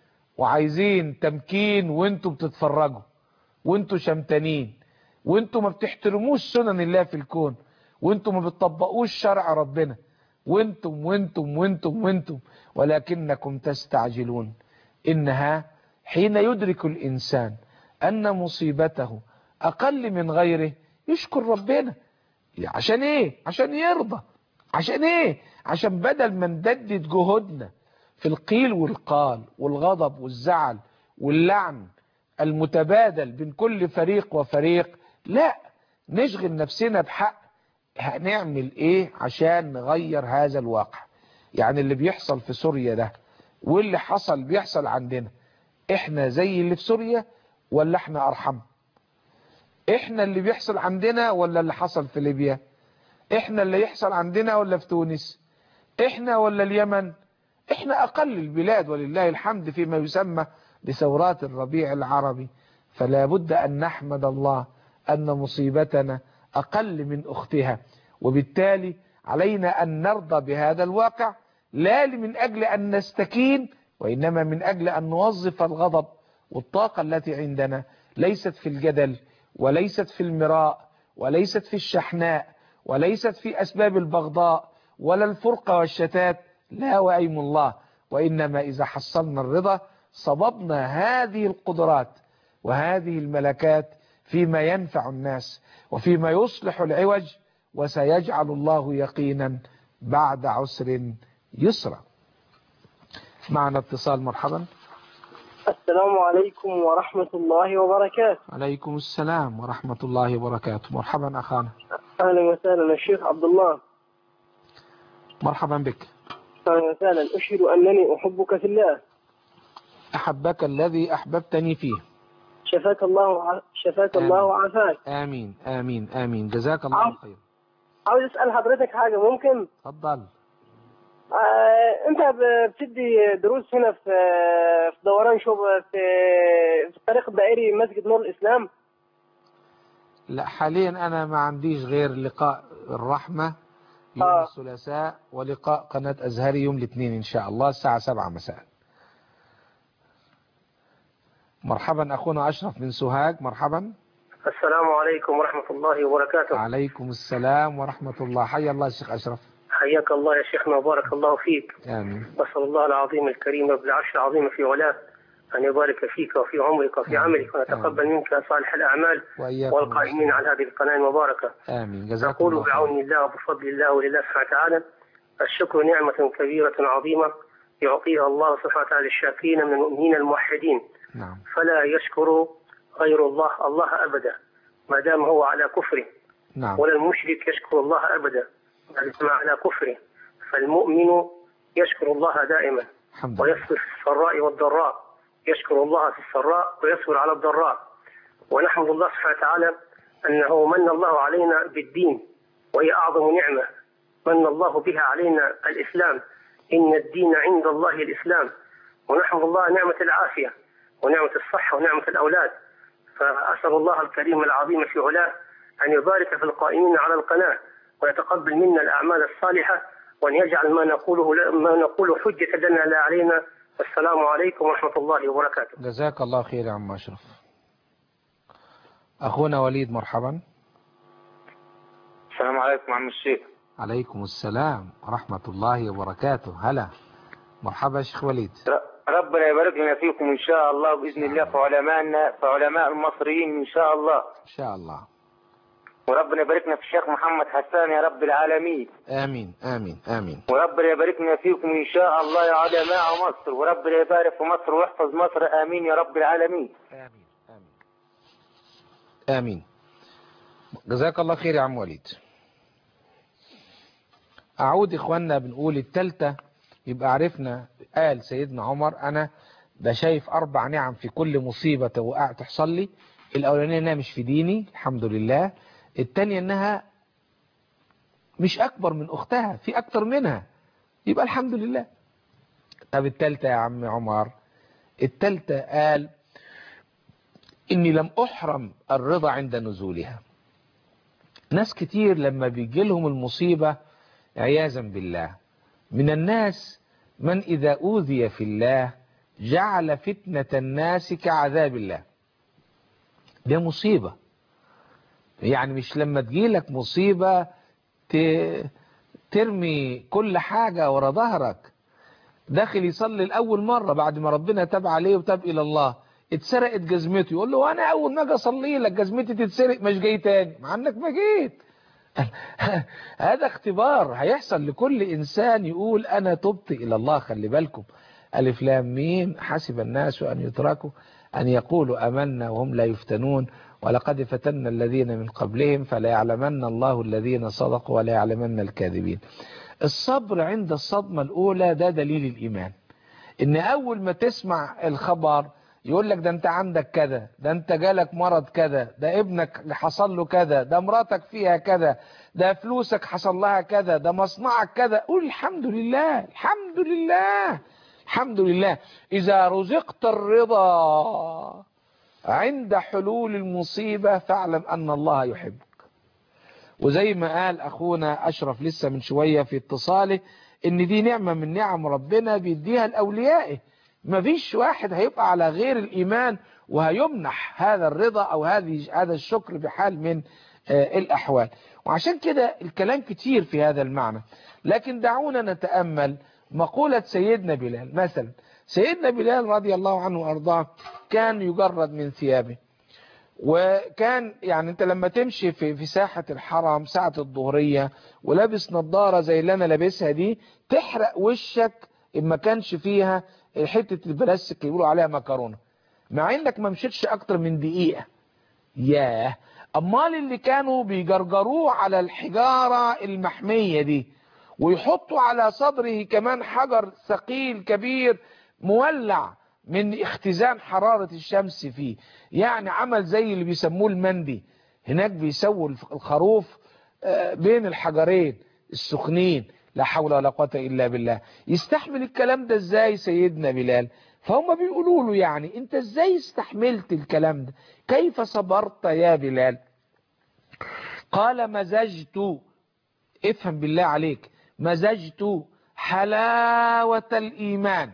وعايزين تمكين وانتوا بتتفرجوا وانتوا شمتانين، وانتوا ما بتحترموش سنن الله في الكون، وانتوا ما بتطبقوش شرع ربنا، وانتم وانتم وانتم وانتم ولكنكم تستعجلون. إنها حين يدرك الإنسان أن مصيبته أقل من غيره يشكر ربنا. عشان إيه؟ عشان يرضى. عشان إيه؟ عشان بدل ما نددد جهودنا في القيل والقال والغضب والزعل واللعن المتبادل بين كل فريق وفريق، لا، نشغل نفسنا بحق هنعمل ايه عشان نغير هذا الواقع. يعني اللي بيحصل في سوريا ده واللي حصل بيحصل عندنا، احنا زي اللي في سوريا ولا احنا ارحم؟ احنا اللي بيحصل عندنا ولا اللي حصل في ليبيا؟ احنا اللي يحصل عندنا ولا في تونس؟ احنا ولا اليمن؟ احنا اقل البلاد ولله الحمد فيما يسمى بثورات الربيع العربي. فلا بد ان نحمد الله ان مصيبتنا اقل من اختها، وبالتالي علينا ان نرضى بهذا الواقع، لا من اجل ان نستكين، وانما من اجل ان نوظف الغضب والطاقة التي عندنا ليست في الجدل، وليست في المراء، وليست في الشحناء، وليست في اسباب البغضاء ولا الفرقة والشتات، لا وأيم الله، وإنما إذا حصلنا الرضا صببنا هذه القدرات وهذه الملكات فيما ينفع الناس وفيما يصلح العوج، وسيجعل الله يقينا بعد عسر يسرا. معنا اتصال. مرحبا. السلام عليكم ورحمة الله وبركاته. عليكم السلام ورحمة الله وبركاته. مرحبا أخانا. أهلا وسهلا الشيخ عبد الله. مرحبا بك. أهلا وسهلا. أشهد أنني أحبك في الله. أحبك الذي أحببتني فيه. شفاك الله شفاك الله وعافاك. آمين آمين آمين. جزاك الله خير. عاوز أسأل حضرتك حاجة ممكن؟ تفضل. آه، أنت بتدي دروس هنا في في دوران شوب في في الطريق الدائري مسجد نور الإسلام؟ لا، حاليا أنا ما عنديش غير لقاء الرحمة يوم آه. الثلاثاء، ولقاء قناة أزهري يوم الاثنين إن شاء الله الساعة سبعة مساء. مرحبا أخونا أشرف من سوهاج. مرحبا. السلام عليكم ورحمة الله وبركاته. عليكم السلام ورحمة الله. حيا الله الشيخ أشرف. حياك الله يا شيخنا وبارك الله فيك. آمين. وأسأل الله العظيم الكريم بالعرش العظيم في علاه أن يبارك فيك وفي عمرك وفي عملك، ويتقبل منك صالح الأعمال والقائمين على هذه القناة المباركة. آمين. جزاك الله. نقول بعون الله وبفضل الله ولله سبحانه وتعالى الشكر نعمة كبيرة عظيمة يعطيها الله سبحانه وتعالى للشاكرين من المؤمنين الموحدين. نعم. فلا يشكر غير الله الله أبدا ما دام هو على كفره. نعم. ولا المشرك يشكر الله أبدا ما دام على كفره. فالمؤمن يشكر الله دائما ويصبر في السراء والضراء. يشكر الله في السراء ويصبر على الضراء. ونحمد الله سبحانه وتعالى أنه من الله علينا بالدين، وهي أعظم نعمة من الله بها علينا الإسلام. إن الدين عند الله الإسلام. ونحمد الله نعمة العافية ونعمة الصحة ونعمة الأولاد. فأسأل الله الكريم العظيم في علاه أن يبارك في القائمين على القناة ويتقبل منا الأعمال الصالحة، وأن يجعل ما نقوله ما نقوله حجة لنا لا علينا. السلام عليكم ورحمة الله وبركاته. جزاك الله خير يا عم أشرف. أخونا وليد. مرحبا. السلام عليكم عم الشيخ. عليكم السلام ورحمة الله وبركاته. هلا. مرحبا يا شيخ وليد. ربنا يبارك لنا فيكم إن شاء الله بإذن الله في علمائنا في علماء المصريين إن شاء الله. إن شاء الله. وربنا يباركنا في الشيخ محمد حسان يا رب العالمين. آمين آمين آمين. وربنا يباركنا فيكم إن شاء الله يا علماء مصر، وربنا يبارك في مصر ويحفظ مصر. آمين يا رب العالمين. آمين آمين آمين. جزاك الله خير يا عم وليد. أعود إخواننا بنقول التالتة، يبقى عرفنا قال سيدنا عمر أنا ده شايف أربع نعم في كل مصيبة وقع تحصل لي. الأولانية أنها مش في ديني الحمد لله. التانية أنها مش أكبر من أختها، في أكتر منها، يبقى الحمد لله. طب التالتة يا عم عمر؟ التالتة قال إني لم أحرم الرضا عند نزولها. ناس كتير لما بيجي لهم المصيبة عياذا بالله من الناس من إذا أوذي في الله جعل فتنة الناس كعذاب الله. ده مصيبة. يعني مش لما تجيلك مصيبة ترمي كل حاجة ورا ظهرك. داخل يصلي الأول مرة بعد ما ربنا تاب عليه وتاب إلى الله، اتسرقت جزمته، يقول له أنا أول ما أجي أصلي لك جزمتي تتسرق مش جاي تاني، مع أنك ما جيت. هذا اختبار هيحصل لكل إنسان يقول أنا تبت إلى الله. خلي بالكم، ألف لام ميم حسب الناس أن يتركوا أن يقولوا آمنا وهم لا يفتنون ولقد فتنا الذين من قبلهم فلا يعلمن الله الذين صدقوا ولا يعلمن الكاذبين. الصبر عند الصدمة الأولى ده دليل الإيمان. إن أول ما تسمع الخبر يقول لك ده انت عندك كذا، ده انت جالك مرض كذا، ده ابنك حصل له كذا، ده مراتك فيها كذا، ده فلوسك حصل لها كذا، ده مصنعك كذا، قول الحمد لله الحمد لله الحمد لله. إذا رزقت الرضا عند حلول المصيبة فاعلم أن الله يحبك. وزي ما قال أخونا أشرف لسه من شوية في اتصاله، إن دي نعمة من نعم ربنا بيديها لأوليائه. مفيش واحد هيبقى على غير الإيمان وهيمنح هذا الرضا أو هذه هذا الشكر بحال من آه الأحوال. وعشان كده الكلام كتير في هذا المعنى، لكن دعونا نتأمل مقولة سيدنا بلال. مثلا سيدنا بلال رضي الله عنه وأرضاه كان يجرد من ثيابه، وكان يعني انت لما تمشي في في ساحة الحرم ساعة الظهرية ولابس نظارة زي اللي انا لابسها دي تحرق وشك ان ما كانش فيها حتة البلاستيك اللي بيقولوا عليها مكرونة، مع انك ما مشيتش اكتر من دقيقة. ياه، امال اللي كانوا بيجرجروه على الحجارة المحمية دي ويحطوا على صدره كمان حجر ثقيل كبير مولع من اختزان حرارة الشمس فيه، يعني عمل زي اللي بيسموه المندي، هناك بيسووا الخروف بين الحجرين السخنين، لا حول ولا قوة إلا بالله. يستحمل الكلام ده ازاي سيدنا بلال؟ فهم بيقولوا له يعني انت ازاي استحملت الكلام ده؟ كيف صبرت يا بلال؟ قال مزجت، افهم بالله عليك، مزجت حلاوة الإيمان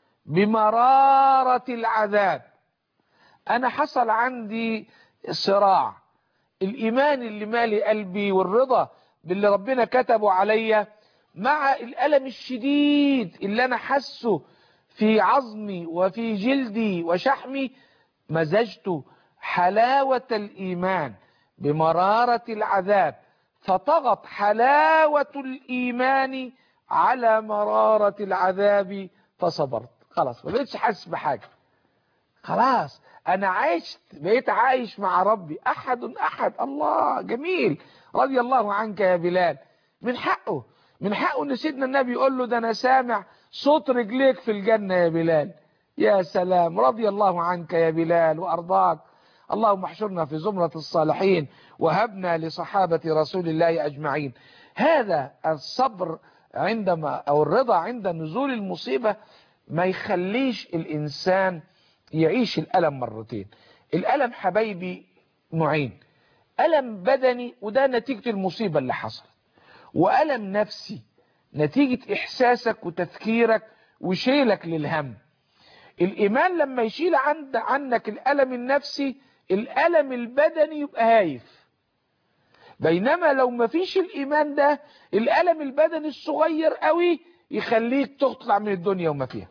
بمرارة العذاب. أنا حصل عندي صراع، الإيمان اللي مالي قلبي والرضا باللي ربنا كتبه عليا مع الألم الشديد اللي أنا حسه في عظمي وفي جلدي وشحمي. مزجت حلاوة الإيمان بمرارة العذاب فطغت حلاوة الإيمان على مرارة العذاب فصبرت. خلاص ما بقتش حاسس بحاجة، خلاص انا عشت، بقيت عايش مع ربي. احد احد الله جميل. رضي الله عنك يا بلال. من حقه من حقه ان سيدنا النبي يقول له ده انا سامع صوت رجليك في الجنة يا بلال. يا سلام، رضي الله عنك يا بلال وارضاك. اللهم احشرنا في زمرة الصالحين وهبنا لصحابة رسول الله اجمعين. هذا الصبر عندما او الرضا عند نزول المصيبة ما يخليش الإنسان يعيش الألم مرتين. الألم حبايبي نوعين، ألم بدني وده نتيجة المصيبة اللي حصلت، وألم نفسي نتيجة إحساسك وتفكيرك وشيلك للهم. الإيمان لما يشيل عند عنك الألم النفسي الألم البدني يبقى هايف، بينما لو ما فيش الإيمان ده الألم البدني الصغير قوي يخليك تطلع من الدنيا وما فيها.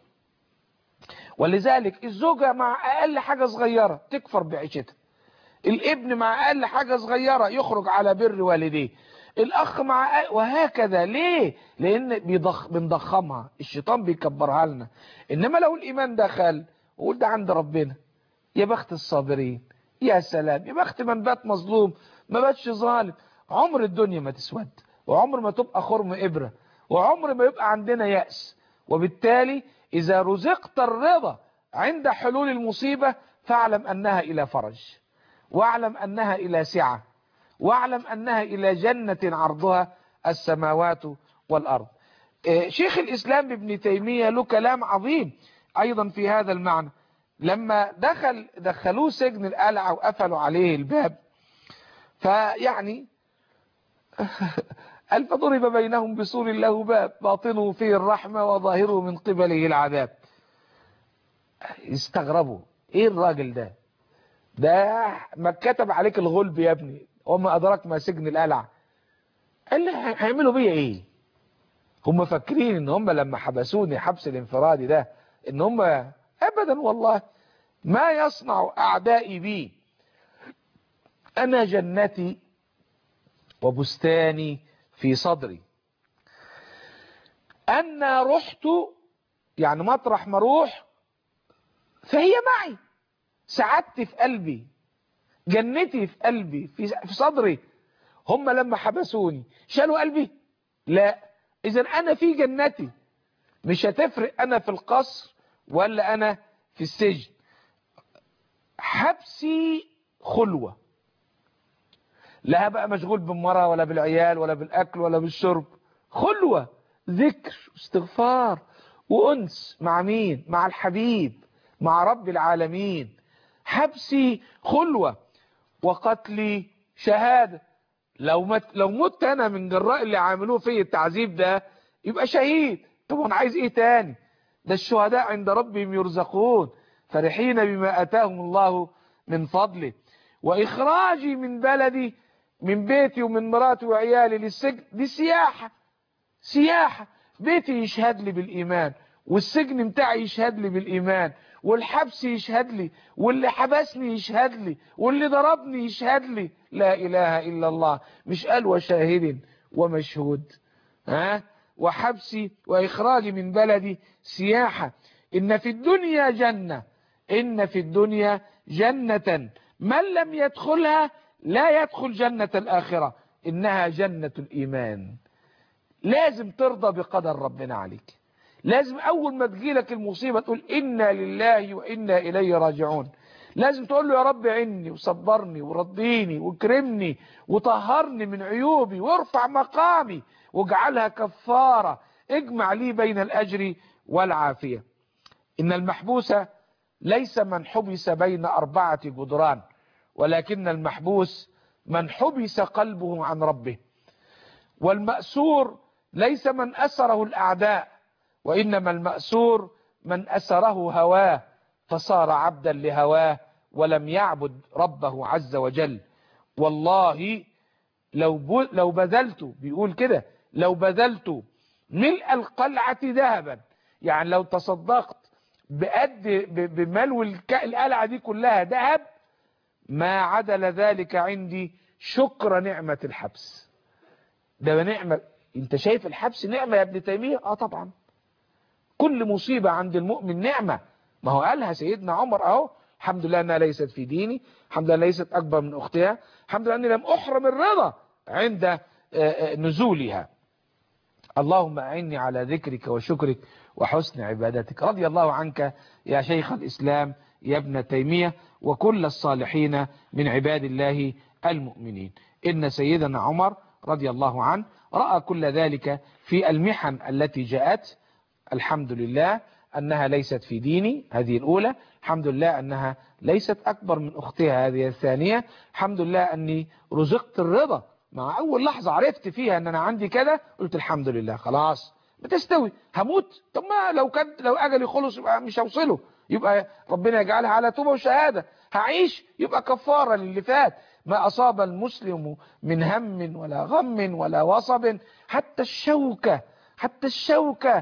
ولذلك الزوجة مع أقل حاجة صغيرة تكفر بعيشتها، الابن مع أقل حاجة صغيرة يخرج على بر والديه، الأخ مع أقل وهكذا. ليه؟ لأن بيضخ بنضخمها، الشيطان بيكبرها لنا. إنما لو الإيمان دخل وقول ده عند ربنا، يا بخت الصابرين، يا سلام، يا بخت من بات مظلوم ما باتش ظالم. عمر الدنيا ما تسود، وعمر ما تبقى خرم إبرة، وعمر ما يبقى عندنا يأس. وبالتالي إذا رزقت الرضا عند حلول المصيبة فاعلم أنها إلى فرج، واعلم أنها إلى سعة، واعلم أنها إلى جنة عرضها السماوات والأرض. شيخ الإسلام ابن تيمية له كلام عظيم أيضا في هذا المعنى. لما دخل دخلوه سجن القلعة وقفلوا عليه الباب، فيعني قال فضرب بينهم بسور له باب باطنه فيه الرحمة وظاهره من قبله العذاب. استغربوا، ايه الراجل ده ده ما كتب عليك الغلب يا ابني وما ادراك ما سجن القلعة. قال لي هيعملوا بيا ايه؟ هم فاكرين ان هم لما حبسوني حبس الانفرادي ده ان هم ابدا والله ما يصنع اعدائي بي. انا جنتي وبستاني في صدري، أنا رحت يعني مطرح ما اروح فهي معي، سعادتي في قلبي، جنتي في قلبي في صدري. هم لما حبسوني شالوا قلبي؟ لا. إذن أنا في جنتي، مش هتفرق أنا في القصر ولا أنا في السجن. حبسي خلوة، لا بقى مشغول بالمرأة ولا بالعيال ولا بالأكل ولا بالشرب، خلوة، ذكر استغفار وأنس مع مين؟ مع الحبيب، مع رب العالمين. حبسي خلوة وقتلي شهادة. لو مت لو مت أنا من جراء اللي عاملوه في التعذيب ده يبقى شهيد. طب أنا عايز إيه تاني؟ ده الشهداء عند ربهم يرزقون فرحين بما أتاهم الله من فضله. وإخراجي من بلدي، من بيتي ومن مراتي وعيالي للسجن، دي سياحة، سياحة. بيتي يشهد لي بالإيمان، والسجن بتاعي يشهد لي بالإيمان، والحبس يشهد لي، واللي حبسني يشهد لي، واللي ضربني يشهد لي. لا إله إلا الله. مش قال وشاهد ومشهود؟ ها؟ وحبسي وإخراجي من بلدي سياحة. إن في الدنيا جنة، إن في الدنيا جنة من لم يدخلها لا يدخل جنة الآخرة، إنها جنة الإيمان. لازم ترضى بقدر ربنا عليك. لازم أول ما تجيلك المصيبة تقول إنا لله وإنا إليه راجعون. لازم تقول له يا رب عني وصبرني ورضيني واكرمني وطهرني من عيوبي وارفع مقامي واجعلها كفارة، اجمع لي بين الأجر والعافية. إن المحبوس ليس من حبس بين أربعة جدران، ولكن المحبوس من حبس قلبه عن ربه. والمأسور ليس من أسره الأعداء، وإنما المأسور من أسره هواه فصار عبدا لهواه ولم يعبد ربه عز وجل. والله لو لو بذلت، بيقول كده، لو بذلت ملء القلعة ذهبا، يعني لو تصدقت بقد بملو القلعة دي كلها ذهب، ما عدل ذلك عندي شكر نعمة الحبس. ده نعمة. انت شايف الحبس نعمة يا ابن تيمية؟ اه طبعا. كل مصيبة عند المؤمن نعمة. ما هو قالها سيدنا عمر اهو: الحمد لله انها ليست في ديني، الحمد لله ليست اكبر من اختها، الحمد لله اني لم احرم الرضا عند نزولها. اللهم اعني على ذكرك وشكرك وحسن عبادتك. رضي الله عنك يا شيخ الاسلام يا ابن تيمية وكل الصالحين من عباد الله المؤمنين. ان سيدنا عمر رضي الله عنه رأى كل ذلك في المحن التي جاءت. الحمد لله أنها ليست في ديني، هذه الأولى. الحمد لله أنها ليست أكبر من أختها، هذه الثانية. الحمد لله أني رزقت الرضا. مع أول لحظة عرفت فيها أن أنا عندي كده قلت الحمد لله، خلاص بتستوي. هموت، طب ما لو كان لو أجلي خلص يبقى مش هوصله، يبقى ربنا يجعلها على توبة وشهادة. هعيش يبقى كفارة للي فات. ما أصاب المسلم من هم ولا غم ولا وصب حتى الشوكة، حتى الشوكة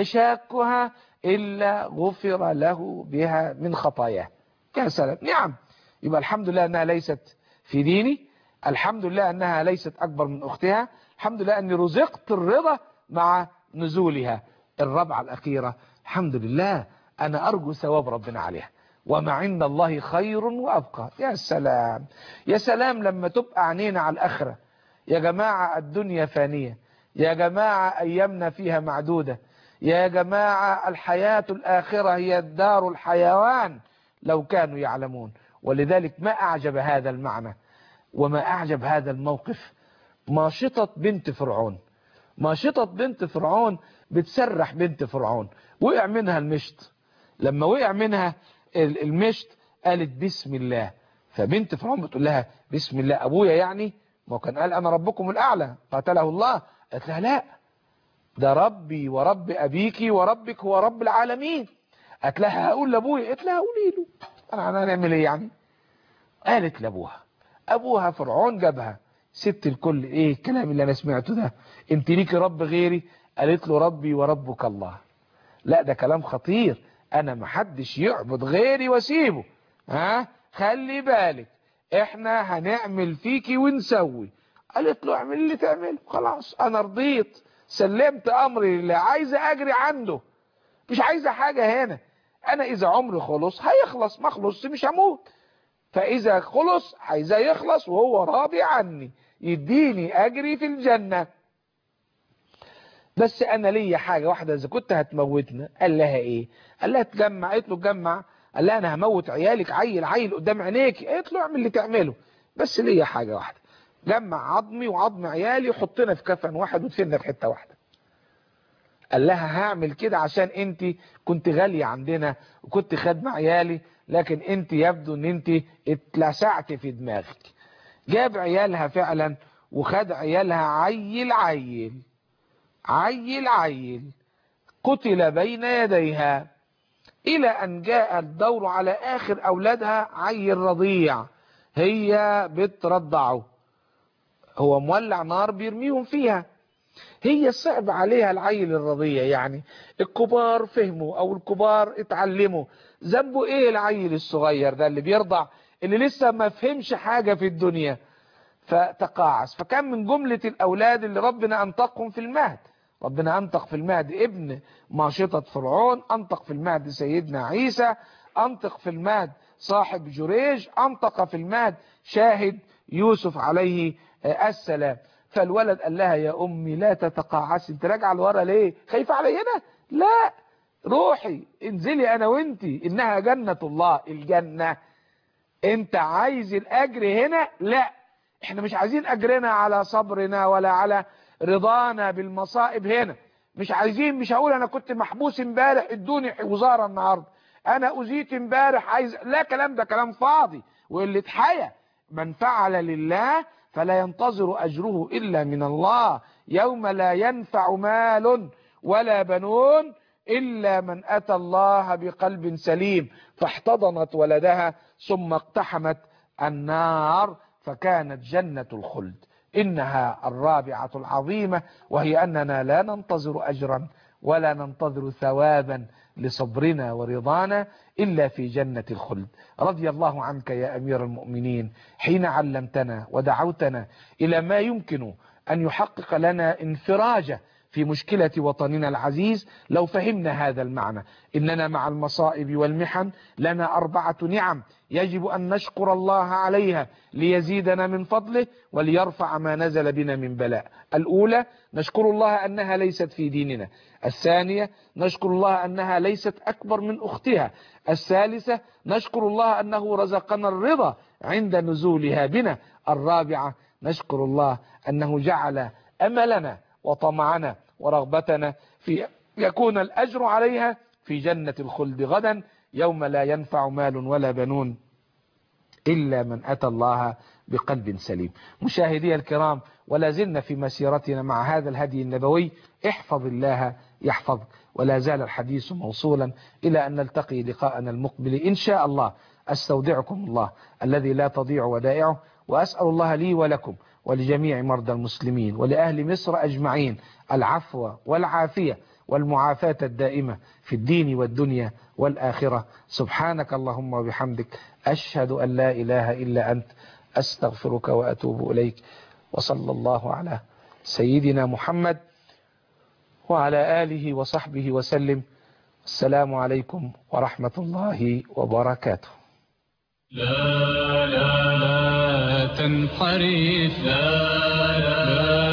يشاكها إلا غفر له بها من خطاياه. يا سلام. نعم. يبقى الحمد لله أنها ليست في ديني، الحمد لله أنها ليست أكبر من أختها، الحمد لله أني رزقت الرضا مع نزولها. الرابعة الأخيرة: الحمد لله أنا أرجو ثواب ربنا عليها، وما عند الله خير وأبقى. يا سلام، يا سلام لما تبقى عينينا على الآخرة. يا جماعة الدنيا فانية، يا جماعة أيامنا فيها معدودة، يا جماعة الحياة الآخرة هي الدار الحيوان لو كانوا يعلمون. ولذلك ما أعجب هذا المعنى وما أعجب هذا الموقف. ماشطة بنت فرعون، ماشطة بنت فرعون بتسرح بنت فرعون، وقع منها المشط. لما وقع منها المشط قالت بسم الله. فبنت فرعون بتقول لها بسم الله أبويا يعني؟ ما كان قال أنا ربكم الأعلى قاتله الله. قالت لها لا، ده ربي ورب أبيك وربك هو رب العالمين. قالت لها هقول لأبويا. قالت لها قولي له، أنا هنعمل إيه يعني؟ قالت لأبوها. أبوها فرعون جابها. ست الكل، إيه الكلام اللي أنا سمعته ده؟ أنت ليكي رب غيري؟ قالت له ربي وربك الله. لا ده كلام خطير، أنا محدش يعبد غيري واسيبه. ها خلي بالك احنا هنعمل فيكي ونسوي. قالت له اعمل اللي تعمله، خلاص انا رضيت، سلمت امري لله، عايزه اجري عنده، مش عايزه حاجه هنا. انا اذا عمري خلص هيخلص، ما خلص مش هموت. فاذا خلص عايزاه يخلص وهو راضي عني، يديني اجري في الجنه. بس انا ليا حاجه واحده، اذا كنت هتموتنا. قال لها ايه؟ قال لها تجمع. قالت له تجمع قال لها انا هموت عيالك عيل عيل قدام عينيك. قالت له اعمل اللي تعمله بس ليا حاجه واحده، جمع عظمي وعظم عيالي وحطنا في كفن واحد وتفلنا في حته واحده. قال لها هعمل كده عشان انت كنت غاليه عندنا وكنت خادمه عيالي، لكن انت يبدو ان انت اتلسعت في دماغك. جاب عيالها فعلا وخد عيالها عيل عيل عيل عيل قتل بين يديها، الى ان جاء الدور على اخر اولادها عيل رضيع هي بترضعه، هو مولع نار بيرميهم فيها، هي صعب عليها العيل الرضيع. يعني الكبار فهموا او الكبار اتعلموا، ذنبه ايه العيل الصغير ده اللي بيرضع اللي لسه ما فهمش حاجة في الدنيا؟ فتقاعس. فكان من جملة الاولاد اللي ربنا انطقهم في المهد، ربنا انطق في المهد ابن ماشطة فرعون، انطق في المهد سيدنا عيسى، انطق في المهد صاحب جريج، انطق في المهد شاهد يوسف عليه السلام. فالولد قال لها يا امي لا تتقاعسي، انت راجعه لورا ليه؟ خايفه علي هنا؟ لا روحي انزلي انا وانتي، انها جنة الله. الجنة انت عايز الاجر هنا؟ لا، احنا مش عايزين اجرنا على صبرنا ولا على رضانا بالمصائب هنا، مش عايزين. مش هقول انا كنت محبوس امبارح ادوني وزارة النهارده، انا اذيت امبارح عايز، لا كلام ده كلام فاضي واللي اتحيا. من فعل لله فلا ينتظر أجره إلا من الله، يوم لا ينفع مال ولا بنون إلا من أتى الله بقلب سليم. فاحتضنت ولدها ثم اقتحمت النار فكانت جنة الخلد. إنها الرابعة العظيمة، وهي أننا لا ننتظر أجرا ولا ننتظر ثوابا لصبرنا ورضانا إلا في جنة الخلد. رضي الله عنك يا أمير المؤمنين حين علمتنا ودعوتنا إلى ما يمكن أن يحقق لنا انفراجة في مشكلة وطننا العزيز. لو فهمنا هذا المعنى، إننا مع المصائب والمحن لنا أربعة نعم يجب أن نشكر الله عليها ليزيدنا من فضله وليرفع ما نزل بنا من بلاء. الأولى نشكر الله أنها ليست في ديننا، الثانية نشكر الله أنها ليست أكبر من أختها، الثالثة نشكر الله أنه رزقنا الرضا عند نزولها بنا، الرابعة نشكر الله أنه جعل أملنا وطمعنا ورغبتنا في يكون الأجر عليها في جنة الخلد غدا يوم لا ينفع مال ولا بنون إلا من أتى الله بقلب سليم. مشاهدي الكرام، ولا زلنا في مسيرتنا مع هذا الهدي النبوي، احفظ الله يحفظك، ولا زال الحديث موصولا إلى أن نلتقي لقاءنا المقبل إن شاء الله. أستودعكم الله الذي لا تضيع ودائعه، وأسأل الله لي ولكم ولجميع مرضى المسلمين ولأهل مصر أجمعين العفو والعافية والمعافاة الدائمة في الدين والدنيا والآخرة. سبحانك اللهم وبحمدك، أشهد أن لا إله إلا أنت، أستغفرك وأتوب إليك. وصلى الله على سيدنا محمد وعلى آله وصحبه وسلم. السلام عليكم ورحمة الله وبركاته. لا لا لا تنحرف، لا لا